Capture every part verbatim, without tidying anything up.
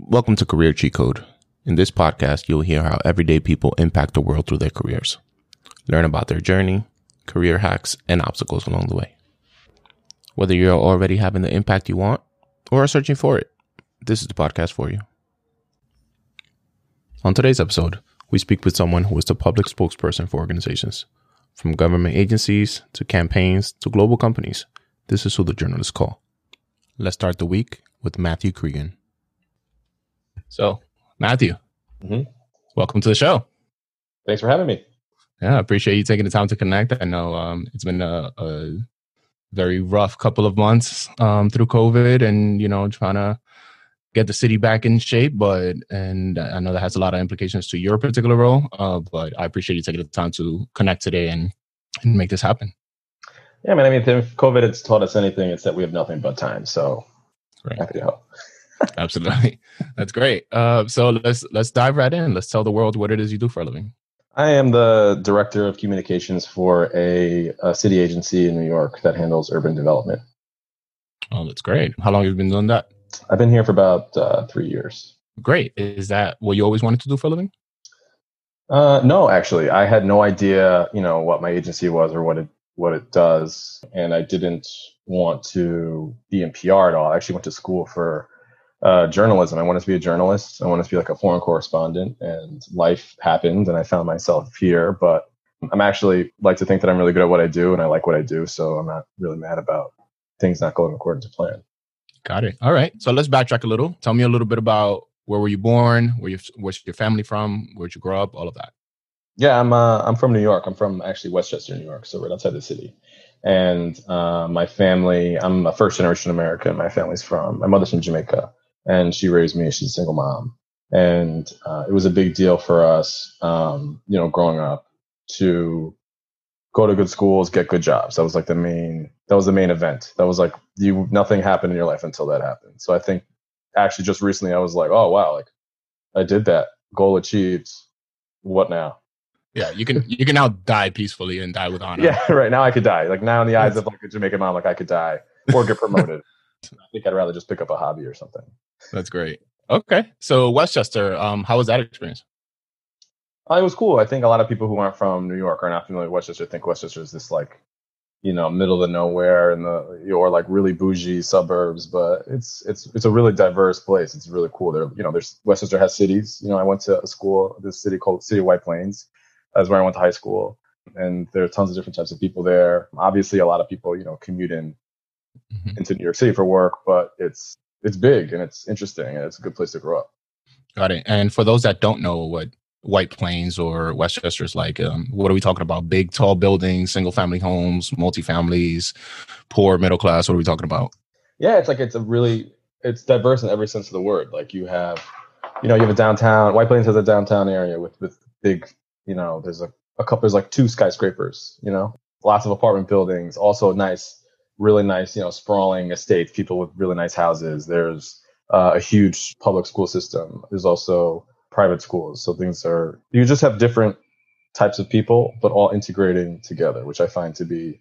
Welcome to Career Cheat Code. In this podcast, you'll hear how everyday people impact the world through their careers. Learn about their journey, career hacks, and obstacles along the way. Whether you're already having the impact you want or are searching for it, this is the podcast for you. On today's episode, we speak with someone who is the public spokesperson for organizations. From government agencies to campaigns to global companies, this is who the journalists call. Let's start the week with Matthew Cregan. So, Matthew, mm-hmm. welcome to the show. Thanks for having me. Yeah, I appreciate you taking the time to connect. I know um, it's been a, a very rough couple of months um, through COVID and, you know, trying to get the city back in shape. But, and I know that has a lot of implications to your particular role, uh, but I appreciate you taking the time to connect today and, and make this happen. Yeah, man, I mean, if COVID has taught us anything, it's that we have nothing but time. So, right. Happy to help. Absolutely. That's great. Uh, so let's let's dive right in. Let's tell the world what it is you do for a living. I am the director of communications for a, a city agency in New York that handles urban development. Oh, that's great. How long have you been doing that? I've been here for about uh, three years. Great. Is that what you always wanted to do for a living? Uh, no, actually, I had no idea, you know, what my agency was or what it what it does, and I didn't want to be in P R at all. I actually went to school for Uh, journalism. I wanted to be a journalist. I wanted to be like a foreign correspondent, and life happened and I found myself here. But I'm actually like to think that I'm really good at what I do and I like what I do. So I'm not really mad about things not going according to plan. Got it. All right. So let's backtrack a little. Tell me a little bit about where were you born? Where you, where's your family from? Where'd you grow up? All of that. Yeah, I'm uh, I'm from New York. I'm from actually Westchester, New York. So right outside the city. And uh, my family, I'm a first generation American. My family's from, my mother's from Jamaica. And she raised me. She's a single mom. And uh, it was a big deal for us, um, you know, growing up to go to good schools, get good jobs. That was like the main, that was the main event. That was like, you, nothing happened in your life until that happened. So I think actually just recently I was like, oh, wow, like I did that. Goal achieved. What now? Yeah, you can you can now die peacefully and die with honor. Yeah, right. Now I could die. Like now in the eyes of like a Jamaican mom, like I could die or get promoted. I think I'd rather just pick up a hobby or something. That's great. Okay. So Westchester, um, how was that experience? Uh, it was cool. I think a lot of people who aren't from New York are not familiar with Westchester think Westchester is this like, you know, middle of nowhere in the or like really bougie suburbs, but it's it's it's a really diverse place. It's really cool. There, you know, there's Westchester has cities. You know, I went to a school, this city called City of White Plains. That's where I went to high school. And there are tons of different types of people there. Obviously, a lot of people, you know, commute in mm-hmm. into New York City for work, but it's it's big and it's interesting and it's a good place to grow up. Got it. And for those that don't know what White Plains or Westchester is like, um, what are we talking about? Big, tall buildings, single family homes, multifamilies, poor, middle class. What are we talking about? Yeah, it's like it's a really it's diverse in every sense of the word. Like you have, you know, you have a downtown. White Plains has a downtown area with with big, you know, there's a, a couple, there's like two skyscrapers, you know, lots of apartment buildings, also nice. Really nice, you know, sprawling estates, people with really nice houses. There's uh, a huge public school system. There's also private schools. So things are, you just have different types of people, but all integrating together, which I find to be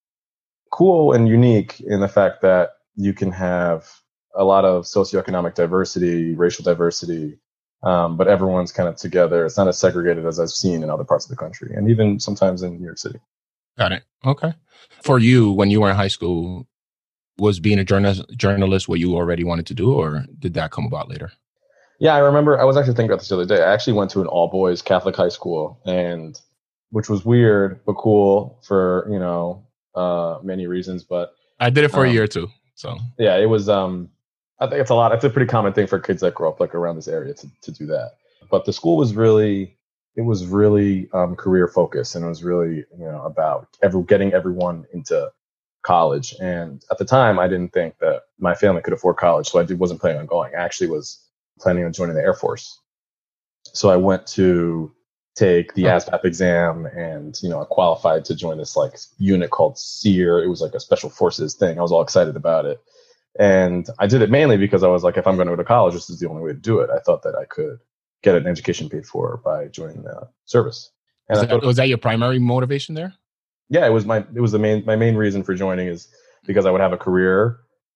cool and unique in the fact that you can have a lot of socioeconomic diversity, racial diversity, um, but everyone's kind of together. It's not as segregated as I've seen in other parts of the country and even sometimes in New York City. Got it. Okay. For you, when you were in high school, was being a journalist, journalist what you already wanted to do, or did that come about later? Yeah, I remember. I was actually thinking about this the other day. I actually went to an all-boys Catholic high school, and which was weird but cool for you know uh, many reasons. But I did it for um, a year too. So yeah, it was. Um, I think it's a lot. It's a pretty common thing for kids that grow up like around this area to to do that. But the school was really. It was really um, career focused, and it was really, you know, about every, getting everyone into college. And at the time, I didn't think that my family could afford college, so I did, wasn't planning on going. I actually was planning on joining the Air Force. So I went to take the oh. ASVAB exam, and you know, I qualified to join this like unit called SEER. It was like a special forces thing. I was all excited about it, and I did it mainly because I was like, if I'm going to go to college, this is the only way to do it. I thought that I could get an education paid for by joining the service. And was, that, was that your primary motivation there? Yeah, it was my it was the main my main reason for joining is because I would have a career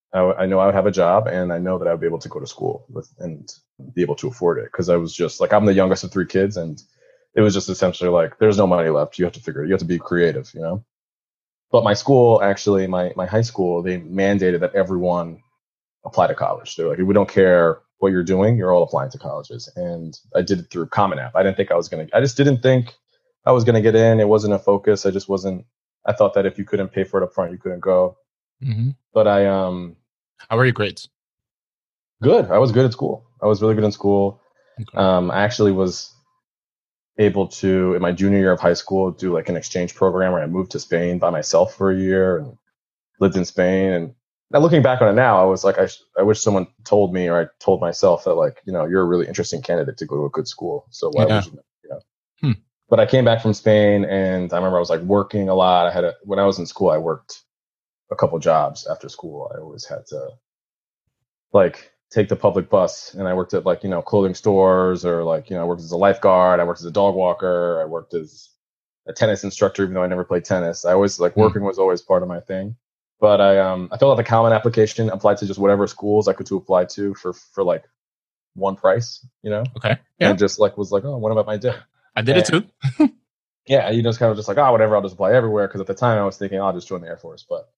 I, I know I would have a job, and I know that I would be able to go to school with and be able to afford it. Because I was just like, I'm the youngest of three kids, and it was just essentially like, there's no money left. You have to figure it. You have to be creative, you know. But my school, actually, my my high school, they mandated that everyone apply to college. They're like, we don't care what you're doing, you're all applying to colleges. And I did it through Common App. I didn't think I was gonna. I just didn't think I was gonna get in. It wasn't a focus. I just wasn't. I thought that if you couldn't pay for it up front, you couldn't go. Mm-hmm. But I um. How were your grades? Good. I was good at school. I was really good in school. Okay. Um, I actually was able to, in my junior year of high school, do like an exchange program where I moved to Spain by myself for a year and lived in Spain. And now looking back on it now, I was like, I, sh- I wish someone told me, or I told myself that, like, you know, you're a really interesting candidate to go to a good school. So why Yeah. would you, you know? Hmm. But I came back from Spain, and I remember I was like working a lot. I had a, when I was in school, I worked a couple jobs after school. I always had to like take the public bus, and I worked at like, you know, clothing stores, or like, you know, I worked as a lifeguard. I worked as a dog walker. I worked as a tennis instructor, even though I never played tennis. I always like working was always part of my thing. But I um I filled out the Common application, applied to just whatever schools I could to apply to for for like one price, you know. Okay. Yeah. And just like was like, oh, what about my day? I did and, it too. Yeah, you just kind of just like, oh, whatever, I'll just apply everywhere. Because at the time I was thinking, oh, I'll just join the Air Force. But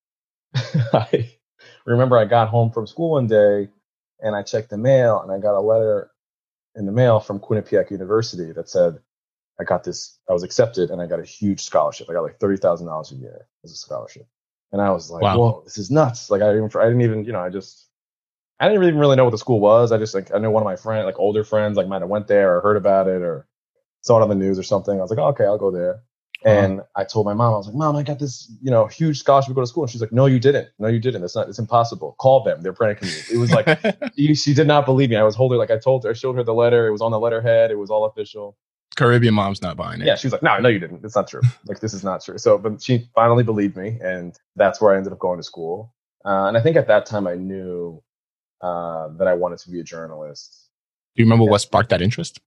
I remember I got home from school one day, and I checked the mail, and I got a letter in the mail from Quinnipiac University that said I got this, I was accepted, and I got a huge scholarship. I got like thirty thousand dollars a year as a scholarship. And I was like, Wow. whoa, this is nuts. Like I didn't, I didn't even, you know, I just, I didn't even really know what the school was. I just like, I knew one of my friends, like older friends, like might have went there or heard about it or saw it on the news or something. I was like, oh, okay, I'll go there. Uh-huh. And I told my mom, I was like, Mom, I got this, you know, huge scholarship to go to school. And she's like, no, you didn't. No, you didn't. It's not, it's impossible. Call them. They're pranking you. It was like, she, she did not believe me. I was holding, like I told her, I showed her the letter. It was on the letterhead. It was all official. Caribbean mom's not buying it. Yeah, she was like, no, no, you didn't. It's not true. Like, this is not true. So, but she finally believed me, and that's where I ended up going to school. Uh, and I think at that time I knew uh, that I wanted to be a journalist. Do you remember what sparked that interest?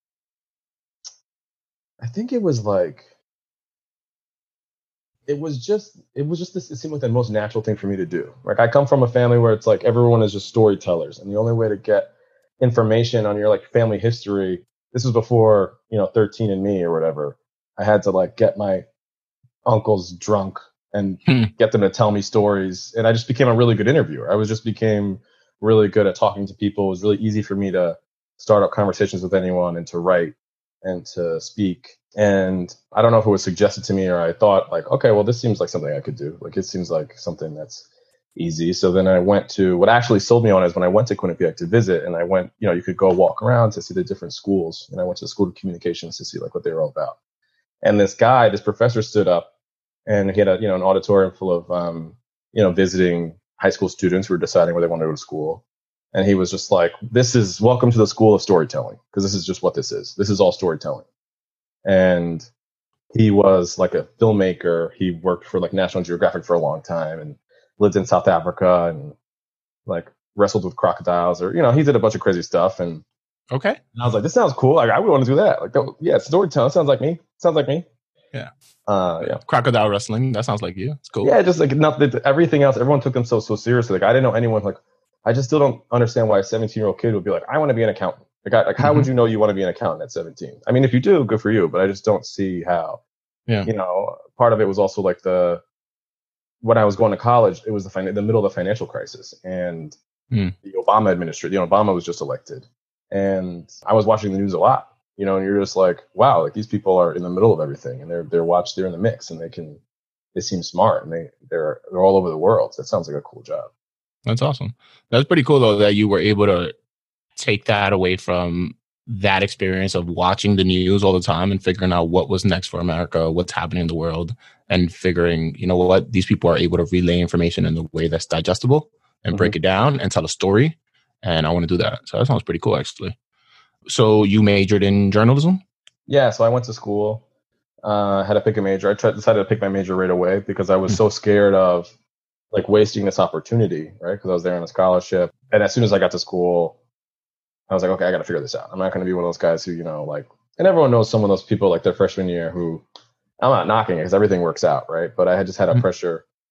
I think it was like, it was just, it was just this, it seemed like the most natural thing for me to do. Like, I come from a family where it's like everyone is just storytellers, and the only way to get information on your like family history, this was before, you know, thirteen and me or whatever. I had to like get my uncles drunk and Hmm. get them to tell me stories. And I just became a really good interviewer. I was just became really good at talking to people. It was really easy for me to start up conversations with anyone and to write and to speak. And I don't know if it was suggested to me or I thought like, okay, well, this seems like something I could do. Like, it seems like something that's easy. So then I went to, what actually sold me on is when I went to Quinnipiac to visit, and I went, you know, you could go walk around to see the different schools. And I went to the School of Communications to see like what they were all about. And this guy, this professor stood up, and he had a, you know, an auditorium full of, um, you know, visiting high school students who were deciding where they wanted to go to school. And he was just like, this is welcome to the School of Storytelling, because this is just what this is. This is all storytelling. And he was like a filmmaker. He worked for like National Geographic for a long time and lived in South Africa and like wrestled with crocodiles, or, you know, he did a bunch of crazy stuff. And, Okay. and I was like, this sounds cool. Like, I would want to do that. Like, that, yeah, storytelling sounds like me. Sounds like me. Yeah. Uh, yeah. Crocodile wrestling. That sounds like you. It's cool. Yeah, just like not that everything else. Everyone took them so so seriously. Like, I didn't know anyone. Like, I just still don't understand why a seventeen year old kid would be like, I want to be an accountant. Like, I, like, how Mm-hmm. would you know you want to be an accountant at seventeen? I mean, if you do, good for you. But I just don't see how. Yeah. You know, part of it was also like the when I was going to college, it was the fin- the middle of the financial crisis, and Mm. the Obama administration. You know, Obama was just elected, and I was watching the news a lot. You know, and you're just like, wow, like these people are in the middle of everything, and they're they're watched, they're in the mix, and they can they seem smart, and they they're they're all over the world. So that sounds like a cool job. That's awesome. That's pretty cool though, that you were able to take that away from that experience of watching the news all the time and figuring out what was next for America, what's happening in the world, and figuring, you know what, these people are able to relay information in a way that's digestible and Mm-hmm. break it down and tell a story. And I want to do that. So that sounds pretty cool, actually. So you majored in journalism? Yeah, so I went to school, uh, had to pick a major. I tried, decided to pick my major right away because I was so scared of like wasting this opportunity, right? Because I was there on a scholarship. And as soon as I got to school, I was like, okay, I got to figure this out. I'm not going to be one of those guys who, you know, like, and everyone knows some of those people like their freshman year who, I'm not knocking it because everything works out, right? But I had just had a Mhm. pressure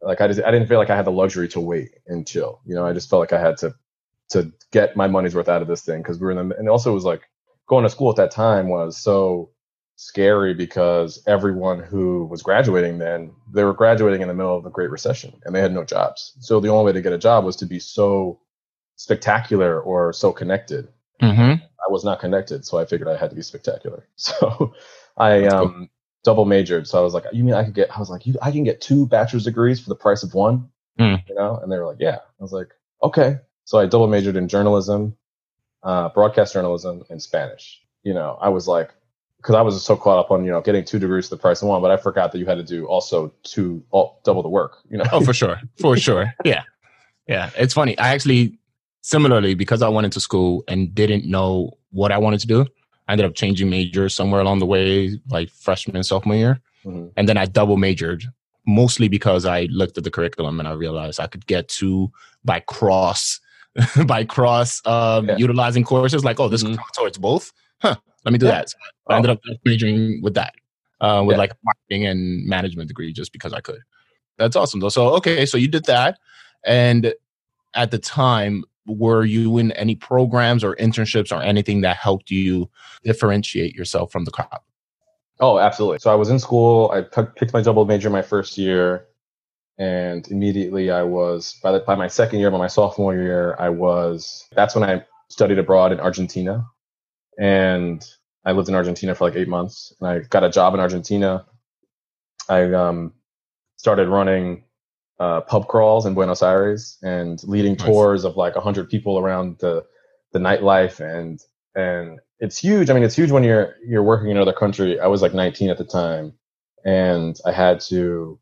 like I just I didn't feel like I had the luxury to wait and chill. You know, I just felt like I had to to get my money's worth out of this thing because we were in the and also it was like going to school at that time was so scary because everyone who was graduating then they were graduating in the middle of the Great Recession and they had no jobs. So the only way to get a job was to be so spectacular or so connected. Mm-hmm. I was not connected, so I figured I had to be spectacular. So I um cool. double majored. So I was like, you mean I could get? I was like, you, I can get two bachelor's degrees for the price of one, mm. you know? And they were like, yeah. I was like, okay. So I double majored in journalism, uh, broadcast journalism, and Spanish. You know, I was like, because I was so caught up on you know getting two degrees for the price of one, but I forgot that you had to do also two all, double the work. You know? Oh, for sure, for sure, yeah, yeah. It's funny. I actually. Similarly, because I went into school and didn't know what I wanted to do, I ended up changing majors somewhere along the way, like freshman, sophomore year. Mm-hmm. And then I double majored, mostly because I looked at the curriculum and I realized I could get to by cross, by cross um, yeah. utilizing courses. Like, oh, this mm-hmm. counts towards both. Huh, let me do yeah. that. So I oh. ended up majoring with that, uh, with yeah. like a marketing and management degree just because I could. That's awesome, though. So, okay, so you did that. And at the time, were you in any programs or internships or anything that helped you differentiate yourself from the crowd? Oh, absolutely. So I was in school. I p- picked my double major my first year. And immediately I was, by, the, by my second year, by my sophomore year, I was, that's when I studied abroad in Argentina. And I lived in Argentina for like eight months. And I got a job in Argentina. I um, started running Uh, pub crawls in Buenos Aires and leading nice. tours of like a hundred people around the the nightlife and and it's huge. I mean, it's huge when you're you're working in another country. I was like nineteen at the time, and I had to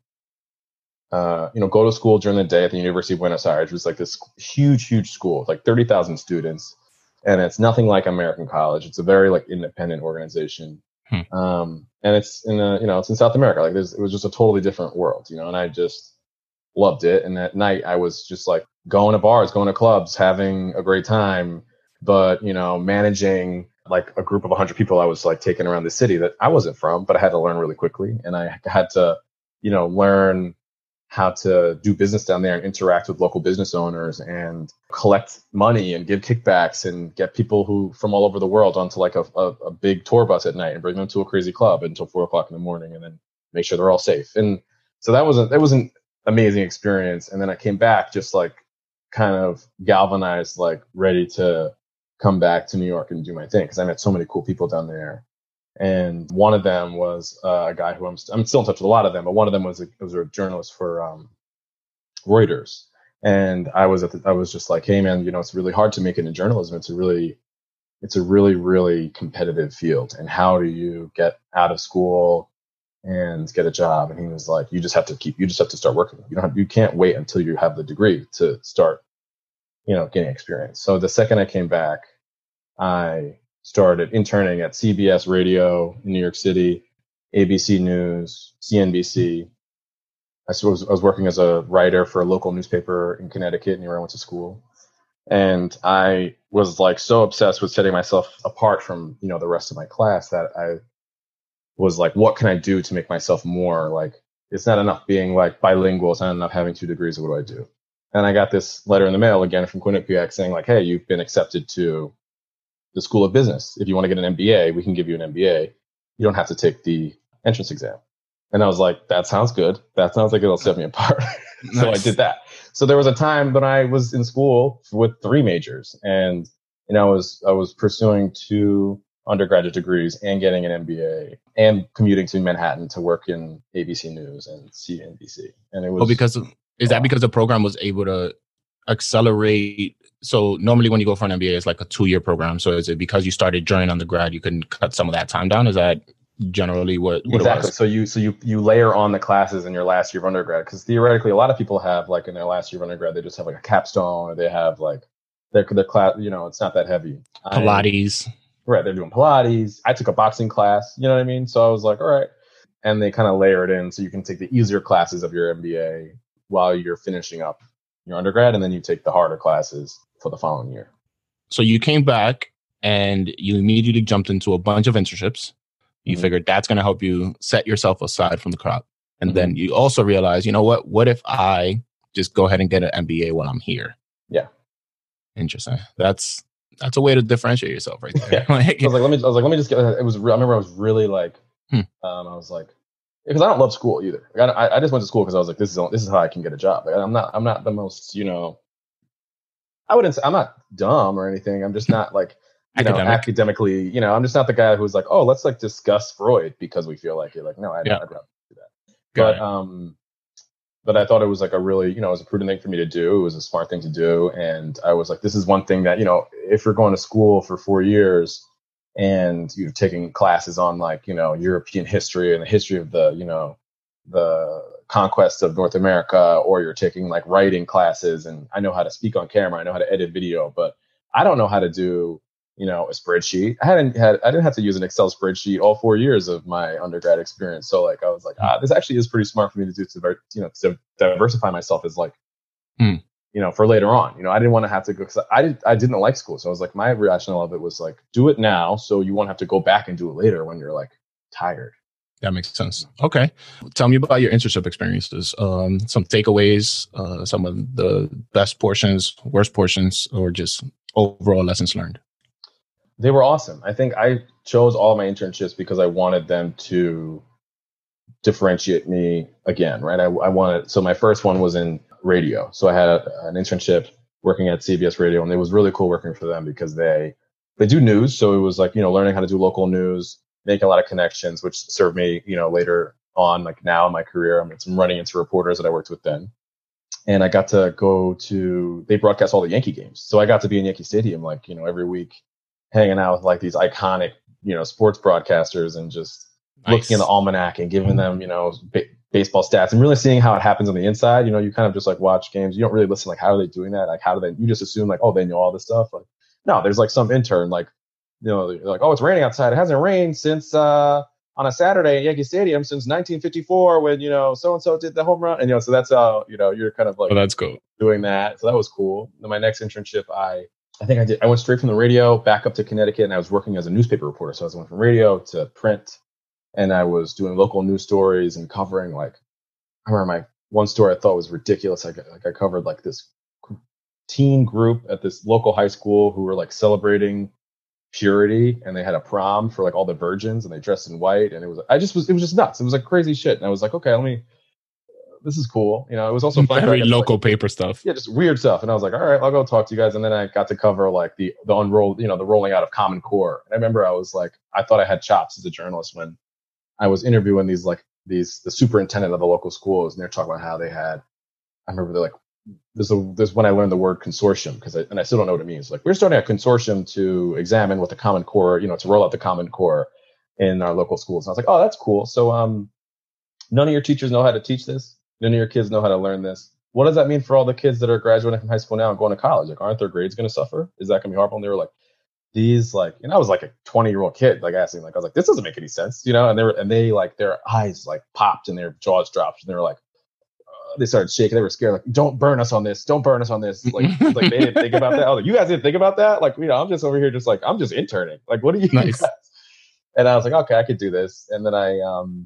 uh, you know go to school during the day at the University of Buenos Aires. It was like this huge, huge school, like thirty thousand students, and it's nothing like American college. It's a very like independent organization, hmm. um, and it's in a, you know it's in South America. Like there's, it was just a totally different world, you know, and I just loved it. And at night I was just like going to bars, going to clubs, having a great time, but, you know, managing like a group of a hundred people I was like taking around the city that I wasn't from, but I had to learn really quickly. And I had to, you know, learn how to do business down there and interact with local business owners and collect money and give kickbacks and get people who from all over the world onto like a, a, a big tour bus at night and bring them to a crazy club until four o'clock in the morning and then make sure they're all safe. And so that wasn't, that wasn't, amazing experience. And then I came back just like kind of galvanized, like ready to come back to New York and do my thing because I met so many cool people down there. And one of them was uh, a guy who I'm, st- I'm still in touch with a lot of them, but one of them was a, was a journalist for um, Reuters. And I was at the, I was just like, hey man, you know, it's really hard to make it in journalism. It's a really, it's a really, really competitive field. And how do you get out of school and get a job? And he was like, you just have to keep, you just have to start working. You don't have, you can't wait until you have the degree to start, you know, getting experience. So the second I came back, I started interning at C B S Radio in New York City, A B C News, C N B C. I was, I was working as a writer for a local newspaper in Connecticut near where I went to school. And I was like so obsessed with setting myself apart from, you know, the rest of my class that I was like, what can I do to make myself more like, it's not enough being like bilingual. It's not enough having two degrees. What do I do? And I got this letter in the mail again from Quinnipiac saying like, hey, you've been accepted to the School of Business. If you want to get an M B A, we can give you an M B A. You don't have to take the entrance exam. And I was like, that sounds good. That sounds like it'll set me apart. So nice. I did that. So there was a time when I was in school with three majors and, you know, I was, I was pursuing two undergraduate degrees and getting an M B A and commuting to Manhattan to work in A B C News and C N B C. And it was, oh, because of, is that because the program was able to accelerate? So normally when you go for an M B A, it's like a two year program. So is it because you started during undergrad, you can cut some of that time down? Is that generally what, what exactly. it was? So you, so you, you layer on the classes in your last year of undergrad. Cause theoretically, a lot of people have like in their last year of undergrad, they just have like a capstone or they have like their, their class, you know, it's not that heavy. Pilates. I, right. They're doing Pilates. I took a boxing class, you know what I mean? So I was like, all right. And they kind of layer it in so you can take the easier classes of your M B A while you're finishing up your undergrad. And then you take the harder classes for the following year. So you came back and you immediately jumped into a bunch of internships. You mm-hmm. figured that's going to help you set yourself aside from the crowd. And Mhm. then you also realize, you know what? What if I just go ahead and get an M B A while I'm here? Yeah. Interesting. That's that's a way to differentiate yourself right there. Yeah. I Like, was like, let me. I was like, let me just get. It was. re- I remember I was really like, Hmm. um, I was like, because I don't love school either. Like, I, I just went to school because I was like, this is this is how I can get a job. Like, I'm not. I'm not the most. You know. I wouldn't say I'm not dumb or anything. I'm just not like, you know, academic. academically. You know, I'm just not the guy who's like, oh, let's like discuss Freud because we feel like it. Like, no, I'd, Yeah. I'd rather do that. Got But it. um, but I thought it was like a really, you know, it was a prudent thing for me to do. It was a smart thing to do. And I was like, this is one thing that, you know, if you're going to school for four years and you're taking classes on like, you know, European history and the history of the, you know, the conquest of North America, or you're taking like writing classes, and I know how to speak on camera, I know how to edit video, but I don't know how to do, you know, a spreadsheet. I hadn't had, I didn't have to use an Excel spreadsheet all four years of my undergrad experience. So like, I was like, ah, this actually is pretty smart for me to do to, you know, to diversify myself as like, Hmm. you know, for later on. You know, I didn't want to have to go, because I did, I didn't like school. So I was like, my rationale of it was like, do it now so you won't have to go back and do it later when you're like tired. That makes sense. Okay. Tell me about your internship experiences. Um, some takeaways, uh, some of the best portions, worst portions, or just overall lessons learned. They were awesome. I think I chose all of my internships because I wanted them to differentiate me again, right? I, I wanted, so my first one was in radio. So I had a, an internship working at C B S Radio, and it was really cool working for them because they, they do news. So it was like, you know, learning how to do local news, making a lot of connections, which served me, you know, later on, like now in my career. I'm, I'm running into reporters that I worked with then. And I got to go to, they broadcast all the Yankee games. So I got to be in Yankee Stadium, like, you know, every week, hanging out with like these iconic, you know, sports broadcasters, and just Nice. looking in the almanac and giving them, you know, ba- baseball stats, and really seeing how it happens on the inside. You know, you kind of just like watch games. You don't really listen, like, how are they doing that? Like, how do they, you just assume like, oh, they know all this stuff. Like, no, there's like some intern, like, you know, they're like, oh, it's raining outside. It hasn't rained since, uh, on a Saturday at Yankee Stadium since nineteen fifty-four when, you know, so-and-so did the home run. And, you know, so that's how, you know, you're kind of like Oh, that's cool. doing that. So that was cool. Then my next internship, I, I think I did, I went straight from the radio back up to Connecticut, and I was working as a newspaper reporter. So I was went from radio to print, and I was doing local news stories and covering, like, I remember my one story I thought was ridiculous. I, like I covered like this teen group at this local high school who were like celebrating purity, and they had a prom for like all the virgins, and they dressed in white, and it was, I just was, it was just nuts. It was like crazy shit. And I was like, okay, let me, this is cool. You know, it was also fun. Very to, local like, paper stuff. Yeah, just weird stuff. And I was like, all right, I'll go talk to you guys. And then I got to cover like the, the unrolled, you know, the rolling out of Common Core. And I remember I was like, I thought I had chops as a journalist when I was interviewing these, like these, the superintendent of the local schools, and they're talking about how they had, I remember they're like, this is this is when I learned the word consortium, because I, and I still don't know what it means. Like, we're starting a consortium to examine what the Common Core, you know, to roll out the Common Core in our local schools. And I was like, oh, that's cool. So, um, none of your teachers know how to teach this. None of your kids know how to learn this. What does that mean for all the kids that are graduating from high school now and going to college? Like, aren't their grades going to suffer? Is that going to be horrible? And they were like, these, like, and I was like a twenty year old kid, like asking, like, I was like, this doesn't make any sense, you know? And they were, and they like, their eyes like popped and their jaws dropped, and they were like, uh, they started shaking. They were scared, like, don't burn us on this. Don't burn us on this. Like, like they didn't think about that. I was like, you guys didn't think about that? Like, you know, I'm just over here, just like, I'm just interning. Like, what do you Nice. guys? And I was like, okay, I could do this. And then I, um,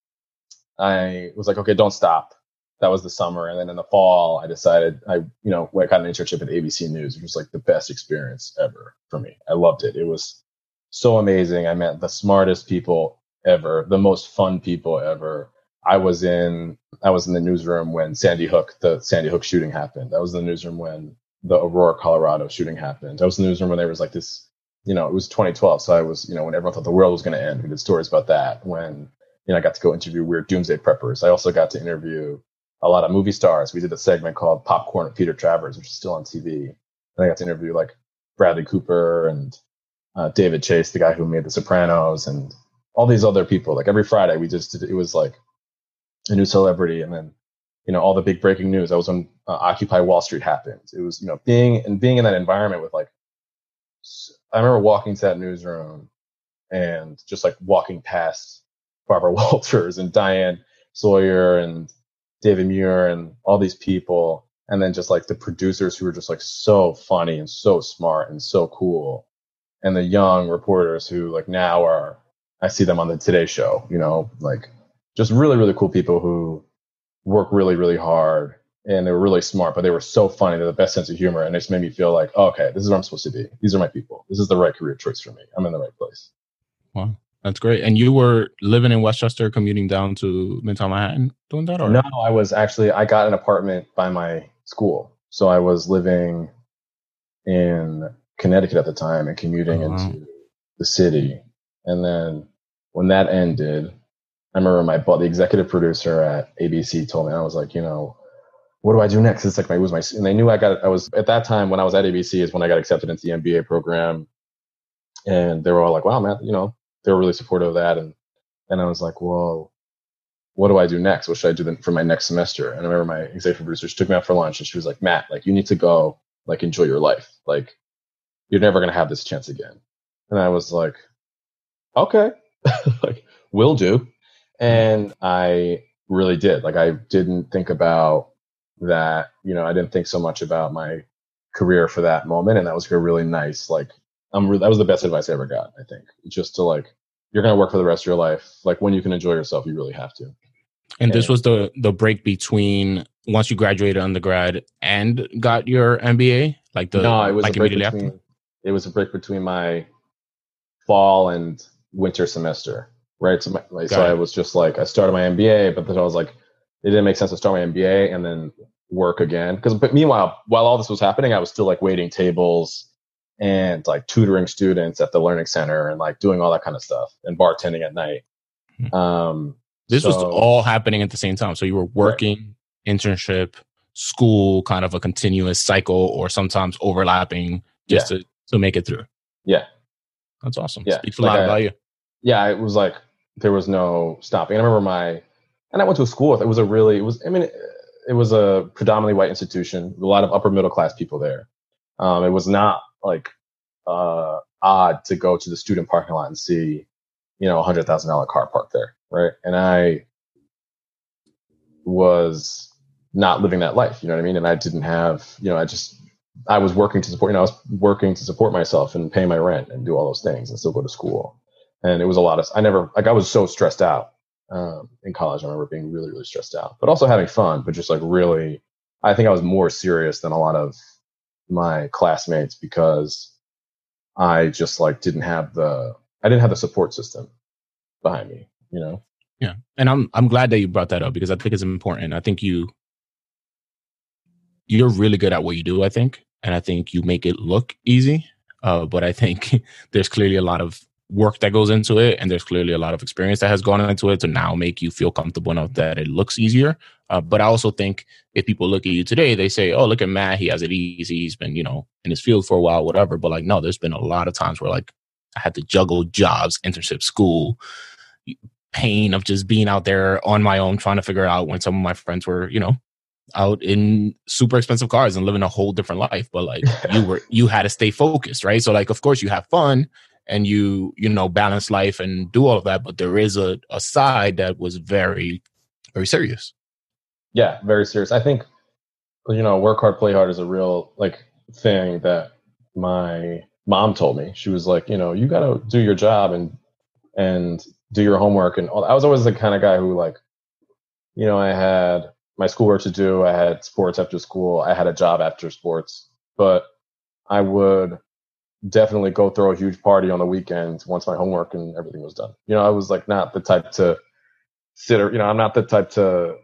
I was like, okay, don't stop. That was the summer. And then in the fall, I decided I, you know, I got an internship at A B C News, which was like the best experience ever for me. I loved it. It was so amazing. I met the smartest people ever, the most fun people ever. I was in, I was in the newsroom when Sandy Hook, the Sandy Hook shooting happened. I was in the newsroom when the Aurora, Colorado shooting happened. I was in the newsroom when there was like this, you know, it was twenty twelve. So I was, you know, when everyone thought the world was going to end, we did stories about that. When, you know, I got to go interview weird doomsday preppers. I also got to interview a lot of movie stars. We did a segment called Popcorn with Peter Travers, which is still on T V. And I got to interview like Bradley Cooper and uh, David Chase, the guy who made The Sopranos, and all these other people. Like every Friday, we just did, it was like a new celebrity, and then, you know, all the big breaking news. I was when uh, Occupy Wall Street happened. It was, you know, being and being in that environment with like, I remember walking to that newsroom and just like walking past Barbara Walters and Diane Sawyer and David Muir and all these people. And then just like the producers who were just like so funny and so smart and so cool. And the young reporters who like now are, I see them on the Today Show, you know, like just really, really cool people who work really, really hard, and they were really smart, but they were so funny. They had the best sense of humor, and it just made me feel like, oh, okay, this is where I'm supposed to be. These are my people. This is the right career choice for me. I'm in the right place. Wow, that's great. And you were living in Westchester, commuting down to Midtown Manhattan, doing that? Or? No, I was actually, I got an apartment by my school. So I was living in Connecticut at the time and commuting Oh, wow. into the city. And then when that ended, I remember my the executive producer at A B C told me, I was like, you know, what do I do next? It's like my, it was my, and they knew I got, I was at that time when I was at A B C is when I got accepted into the M B A program. And they were all like, wow, man, you know, they were really supportive of that. And then I was like, well, what do I do next? What should I do for my next semester? And I remember my executive producer, she took me out for lunch and she was like, Matt, like you need to go, like enjoy your life. Like you're never going to have this chance again. And I was like, okay, like will do. And I really did. Like I didn't think about that, you know, I didn't think so much about my career for that moment. And that was a really nice, like, I'm re- that was the best advice I ever got, I think. Just to like, you're going to work for the rest of your life. Like when you can enjoy yourself, you really have to. And, and this was the the break between once you graduated undergrad and got your M B A? Like the No, it was like a break immediately between, after? it was a break between my fall and winter semester. Right. So, my, like, so I was just like, I started my M B A, but then I was like, it didn't make sense to start my M B A and then work again. Because, but meanwhile, while all this was happening, I was still like waiting tables and like tutoring students at the learning center and like doing all that kind of stuff and bartending at night. Um, this so, was all happening at the same time. So you were working, right. internship, school, kind of a continuous cycle, or sometimes overlapping just yeah. to, to make it through. Yeah. That's awesome. Yeah. Speaks a like lot I, about you. Yeah. It was like, there was no stopping. And I remember my, and I went to a school. It was a really, it was, I mean, it, it was a predominantly white institution, a lot of upper middle class people there. Um, it was not like, uh, odd to go to the student parking lot and see, you know, a hundred thousand dollar car parked there. Right. And I was not living that life, you know what I mean? And I didn't have, you know, I just, I was working to support, you know, I was working to support myself and pay my rent and do all those things and still go to school. And it was a lot of, I never, like, I was so stressed out um, in college. I remember being really, really stressed out, but also having fun, but just like really, I think I was more serious than a lot of my classmates because I just like didn't have the, I didn't have the support system behind me, you know? Yeah. And I'm, I'm glad that you brought that up because I think it's important. I think you, you're really good at what you do, I think. And I think you make it look easy. Uh, but I think there's clearly a lot of work that goes into it. And there's clearly a lot of experience that has gone into it to now make you feel comfortable enough that it looks easier. Uh, but I also think if people look at you today, they say, oh, look at Matt. He has it easy. He's been, you know, in his field for a while, whatever. But like, no, there's been a lot of times where like I had to juggle jobs, internship, school, pain of just being out there on my own, trying to figure out when some of my friends were, you know, out in super expensive cars and living a whole different life. But like you were, you had to stay focused, right? So like, of course you have fun and you, you know, balance life and do all of that. But there is a, a side that was very, very serious. Yeah, very serious. I think, you know, work hard, play hard is a real like thing that my mom told me. She was like, you know, you got to do your job and, and do your homework. And all. I was always the kind of guy who like, you know, I had my schoolwork to do. I had sports after school. I had a job after sports, but I would definitely go throw a huge party on the weekends once my homework and everything was done. You know, I was like not the type to sit or, you know, I'm not the type to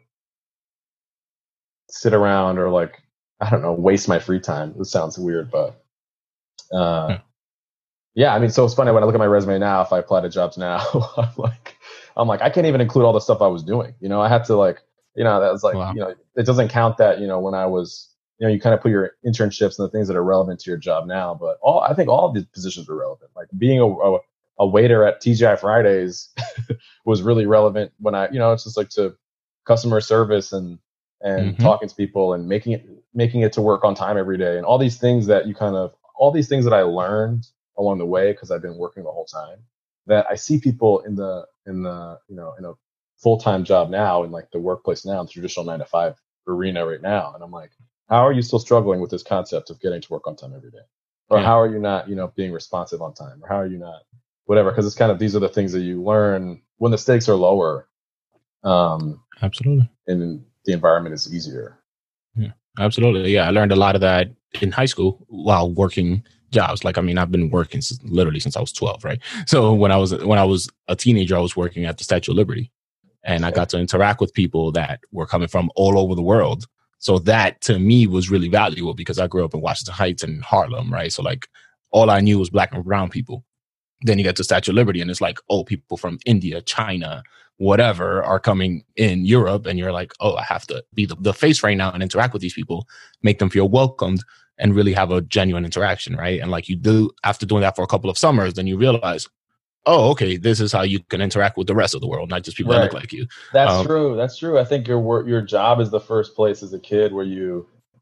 sit around or like, I don't know, waste my free time. It sounds weird, but uh, yeah. yeah, I mean, so it's funny when I look at my resume now, if I apply to jobs now, I'm like, I'm like, I can't even include all the stuff I was doing. You know, I had to like, you know, that was like, wow. you know, it doesn't count that, you know, when I was, you know, you kind of put your internships and the things that are relevant to your job now, but all, I think all of these positions were relevant. Like being a, a, a waiter at T G I Fridays was really relevant when I, you know, it's just like to customer service and, and mm-hmm. talking to people and making it, making it to work on time every day. And all these things that you kind of, all these things that I learned along the way, cause I've been working the whole time, that I see people in the, in the, you know, in a full-time job now in like the workplace now, the traditional nine to five arena right now. And I'm like, how are you still struggling with this concept of getting to work on time every day? Or yeah. how are you not, you know, being responsive on time? Or how are you not, whatever? Because it's kind of, these are the things that you learn when the stakes are lower. Um, Absolutely. and the environment is easier. Yeah, absolutely. Yeah, I learned a lot of that in high school while working jobs. Like, I mean, I've been working since, literally since I was twelve, right? So when I was when I was a teenager, I was working at the Statue of Liberty, and I got to interact with people that were coming from all over the world. So that to me was really valuable because I grew up in Washington Heights and Harlem, right? So like all I knew was black and brown people. Then you get to Statue of Liberty and it's like, oh, people from India, China, whatever are coming in Europe. And you're like, oh, I have to be the, the face right now and interact with these people, make them feel welcomed and really have a genuine interaction, right? And like you do, after doing that for a couple of summers, then you realize, oh, okay, this is how you can interact with the rest of the world, not just people right. that look like you. That's um, true. That's true. I think your work, your job is the first place as a kid where you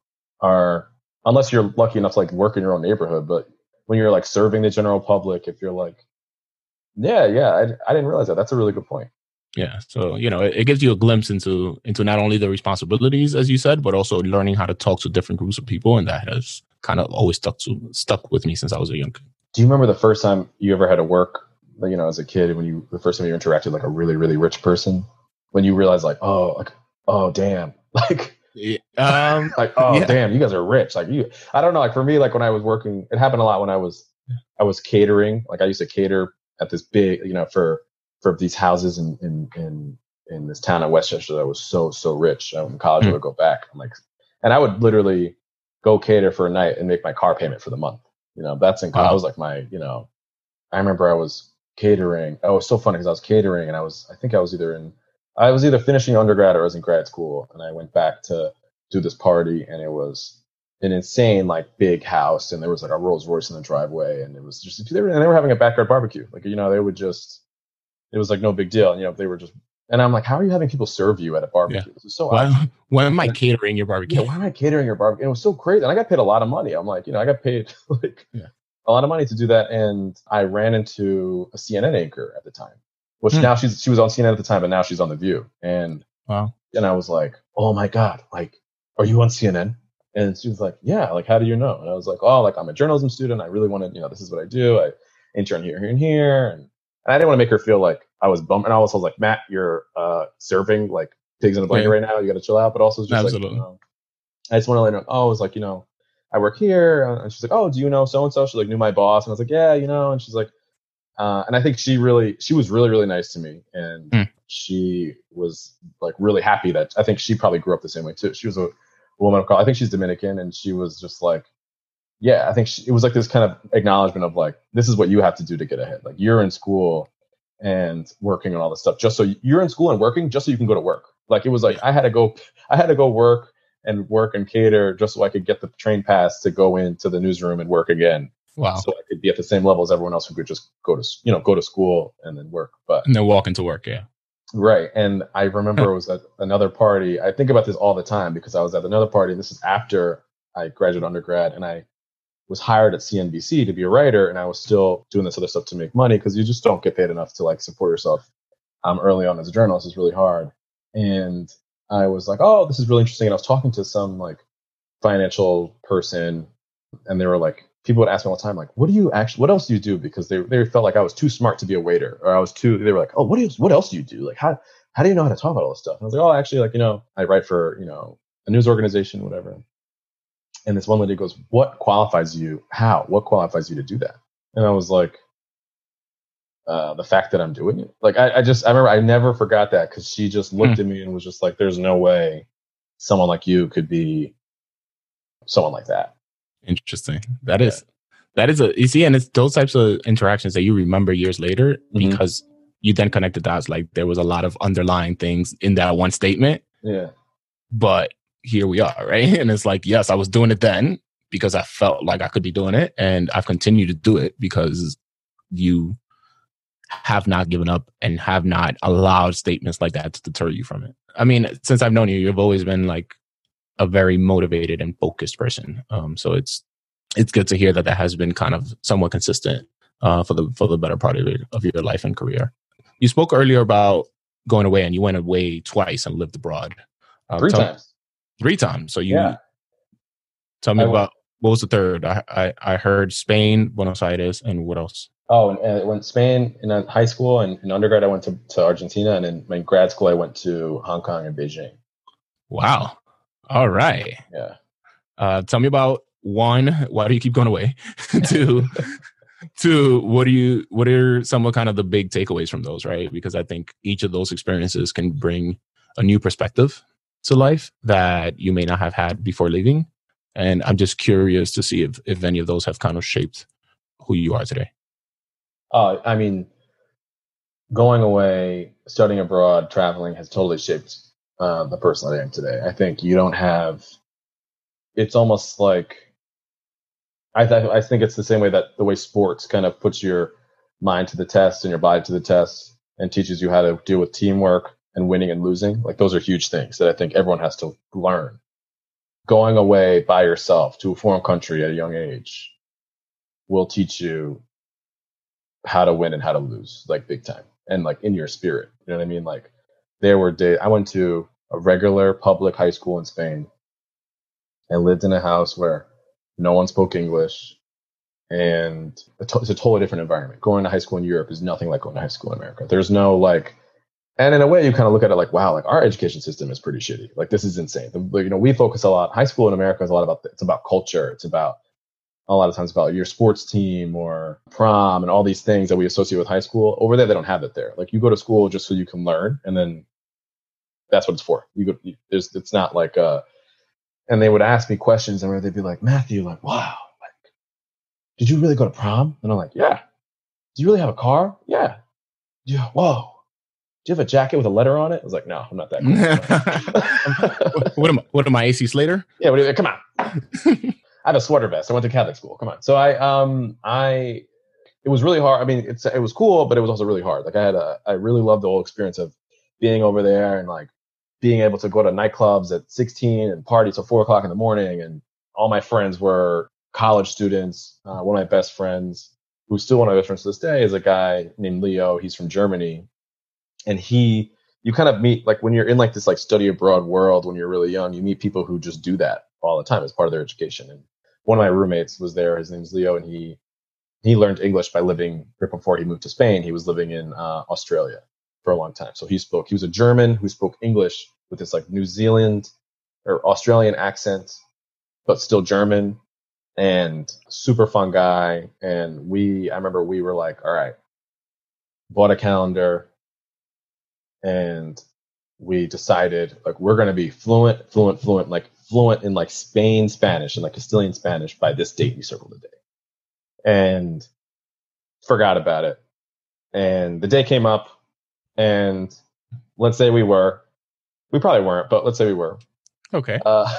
are, unless you're lucky enough to like work in your own neighborhood, but when you're like serving the general public, if you're like, yeah, yeah, I, I didn't realize that. That's a really good point. Yeah. So, you know, it, it gives you a glimpse into, into not only the responsibilities, as you said, but also learning how to talk to different groups of people. And that has kind of always stuck to, stuck with me since I was a young kid. Do you remember the first time you ever had to work, you know, as a kid, when you, the first time you interacted with like a really, really rich person, when you realized like, oh, like, oh, damn, like, yeah. um, like, oh, yeah. damn, you guys are rich. Like you, I don't know. Like for me, like when I was working, it happened a lot when I was, I was catering. Like I used to cater at this big, you know, for, for these houses in, in, in, in this town of Westchester that was so, so rich. I was in college, mm. I would go back. I'm like, and I would literally go cater for a night and make my car payment for the month. You know, that's in college. Wow. Was like my, you know, I remember I was catering. Oh, it was so funny because I was catering and I was, I think I was either in, I was either finishing undergrad or I was in grad school. And I went back to do this party and it was an insane, like big house. And there was like a Rolls Royce in the driveway. And it was just, they were, and they were having a backyard barbecue. Like, you know, they would just, it was like no big deal. And, you know, they were just, and I'm like, how are you having people serve you at a barbecue? Yeah. This is so why, awesome. Why am I catering your barbecue? Yeah, why am I catering your barbecue? And it was so crazy. And I got paid a lot of money. I'm like, you know, I got paid like yeah. a lot of money to do that. And I ran into a C N N anchor at the time, which hmm. now she's, she was on C N N at the time, but now she's on The View. And, wow. and I was like, oh my God, like, are you on C N N? And she was like, yeah, like, how do you know? And I was like, oh, like, I'm a journalism student. I really wanted, you know, this is what I do. I intern here, here, and here. And, and I didn't want to make her feel like I was bummed. And I also was like, Matt, you're uh, serving like pigs in a blanket yeah. right now. You got to chill out. But also just Absolutely. like, you know, I just want to let her know, oh, I was like, you know, I work here. And she's like, oh, do you know so-and-so? She like knew my boss. And I was like, yeah, you know, and she's like, uh, and I think she really, she was really, really nice to me. And mm. she was like really happy that, I think she probably grew up the same way too. She was a woman of color. I think she's Dominican. And she was just like, yeah, I think she, it was like this kind of acknowledgement of like, this is what you have to do to get ahead. Like you're in school and working and all this stuff just so you, you're in school and working just so you can go to work. Like it was like, I had to go, I had to go work and work and cater just so I could get the train pass to go into the newsroom and work again. Wow. So I could be at the same level as everyone else who could just go to, you know, go to school and then work. But and then walk into work. Yeah. Right. And I remember it was at another party. I think about this all the time because I was at another party. This is after I graduated undergrad and I was hired at C N B C to be a writer. And I was still doing this other stuff to make money because you just don't get paid enough to like support yourself um, early on as a journalist. It's really hard. And I was like, oh, this is really interesting. And I was talking to some like financial person and they were like, people would ask me all the time, like, what do you actually, what else do you do? Because they they felt like I was too smart to be a waiter or I was too, they were like, oh, what do you, what else do you do? Like, how, how do you know how to talk about all this stuff? And I was like, oh, actually, like, you know, I write for, you know, a news organization, whatever. And this one lady goes, what qualifies you? How? What qualifies you to do that? And I was like, uh, the fact that I'm doing it. Like, I, I just, I remember I never forgot that because she just looked mm. at me and was just like, there's no way someone like you could be someone like that. Interesting. That is, yeah. that is a, you see, and it's those types of interactions that you remember years later mm-hmm. because you then connect the dots. Like there was a lot of underlying things in that one statement. Yeah. But here we are, right? And it's like, yes, I was doing it then because I felt like I could be doing it. And I've continued to do it because you have not given up and have not allowed statements like that to deter you from it. I mean, since I've known you, you've always been like a very motivated and focused person. Um, so it's it's good to hear that that has been kind of somewhat consistent uh, for the for the better part of your, of your life and career. You spoke earlier about going away, and you went away twice and lived abroad. Um, Three tell, times. Three times. So you yeah. tell me I about went. What was the third? I, I I heard Spain, Buenos Aires, and what else? Oh, and, and I went to Spain in uh, high school, and in undergrad I went to, to Argentina, and in my grad school I went to Hong Kong and Beijing. Wow. All right. Yeah. Uh, tell me about one. Why do you keep going away? Two. Two. What do you? What are some of kind of the big takeaways from those? Right, because I think each of those experiences can bring a new perspective to life that you may not have had before leaving. And I'm just curious to see if if any of those have kind of shaped who you are today. Uh, I mean, going away, studying abroad, traveling has totally shaped uh, the person that I am today. I think you don't have. It's almost like I, th- I think it's the same way that the way sports kind of puts your mind to the test and your body to the test and teaches you how to deal with teamwork and winning and losing. Like those are huge things that I think everyone has to learn. Going away by yourself to a foreign country at a young age will teach you how to win and how to lose, like big time, and like in your spirit. You know what I mean? Like there were days I went to a regular public high school in Spain and lived in a house where no one spoke English, and it's a totally different environment. Going to high school in Europe is nothing like going to high school in America. There's no like, and in a way you kind of look at it like, wow, like our education system is pretty shitty. Like this is insane. The, you know, we focus a lot. High school in America is a lot about, it's about culture. It's about a lot of times about your sports team or prom and all these things that we associate with high school. Over there, they don't have it there. Like you go to school just so you can learn, and then that's what it's for. You go, you, there's, it's not like, uh, and they would ask me questions, and they'd be like, Matthew, like, wow, like, did you really go to prom? And I'm like, yeah. Do you really have a car? Yeah. Yeah. Whoa. Do you have a jacket with a letter on it? I was like, no, I'm not that cool. what am what am I, A C Slater? Yeah, what do you, come on. I have a sweater vest. I went to Catholic school. Come on. So I um I it was really hard. I mean, it's it was cool, but it was also really hard. Like I had a I really loved the whole experience of being over there and like being able to go to nightclubs at sixteen and party till four o'clock in the morning. And all my friends were college students. Uh, one of my best friends, who's still one of my best friends to this day, is a guy named Leo. He's from Germany. And he, you kind of meet, like when you're in like this like study abroad world, when you're really young, you meet people who just do that all the time as part of their education. And one of my roommates was there. His name's Leo, and he he learned English by living, right before he moved to Spain, he was living in uh, Australia for a long time. So he spoke, he was a German who spoke English with this like New Zealand or Australian accent, but still German, and super fun guy. And we, I remember we were like, all right, bought a calendar, and we decided like we're going to be fluent, fluent, fluent, like fluent in like Spain Spanish and like Castilian Spanish by this date. We circled the day and forgot about it. And the day came up, and let's say we were, we probably weren't, but let's say we were. Okay. Uh,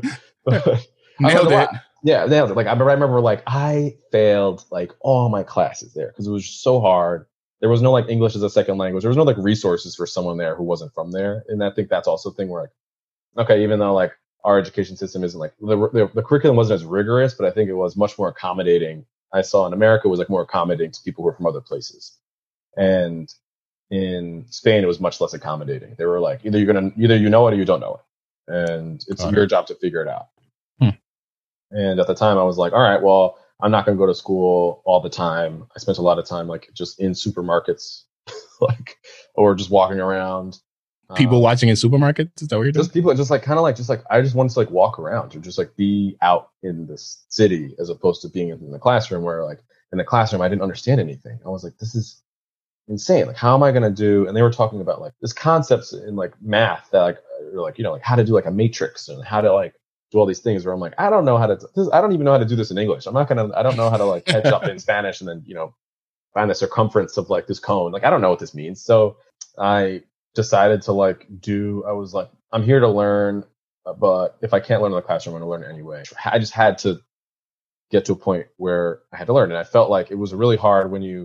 but nailed it. Yeah, nailed it. Like I remember, I remember like I failed like all my classes there because it was so hard. There was no like English as a second language. There was no like resources for someone there who wasn't from there. And I think that's also a thing where like, okay, even though like our education system isn't like the, the, the curriculum wasn't as rigorous, but I think it was much more accommodating. I saw in America was like more accommodating to people who were from other places. And in Spain, it was much less accommodating. They were like, either you're going to, either you know it or you don't know it. And it's Got your it. job to figure it out. Hmm. And at the time I was like, all right, well, I'm not going to go to school all the time. I spent a lot of time like just in supermarkets, like, or just walking around. People um, watching in supermarkets? Is that what you're doing? Just people, just like kind of like, just like, I just wanted to like walk around or just like be out in this city as opposed to being in the classroom where like in the classroom, I didn't understand anything. I was like, this is insane. Like, how am I going to do? And they were talking about like this concepts in like math that like, or like, you know, like how to do like a matrix and how to like, do all these things where I'm like, I don't know how to, this, I don't even know how to do this in English. I'm not going to, I don't know how to like catch up in Spanish and then, you know, find the circumference of like this cone. Like, I don't know what this means. So I decided to like do, I was like, I'm here to learn, but if I can't learn in the classroom, I'm going to learn anyway. I just had to get to a point where I had to learn. And I felt like it was really hard when you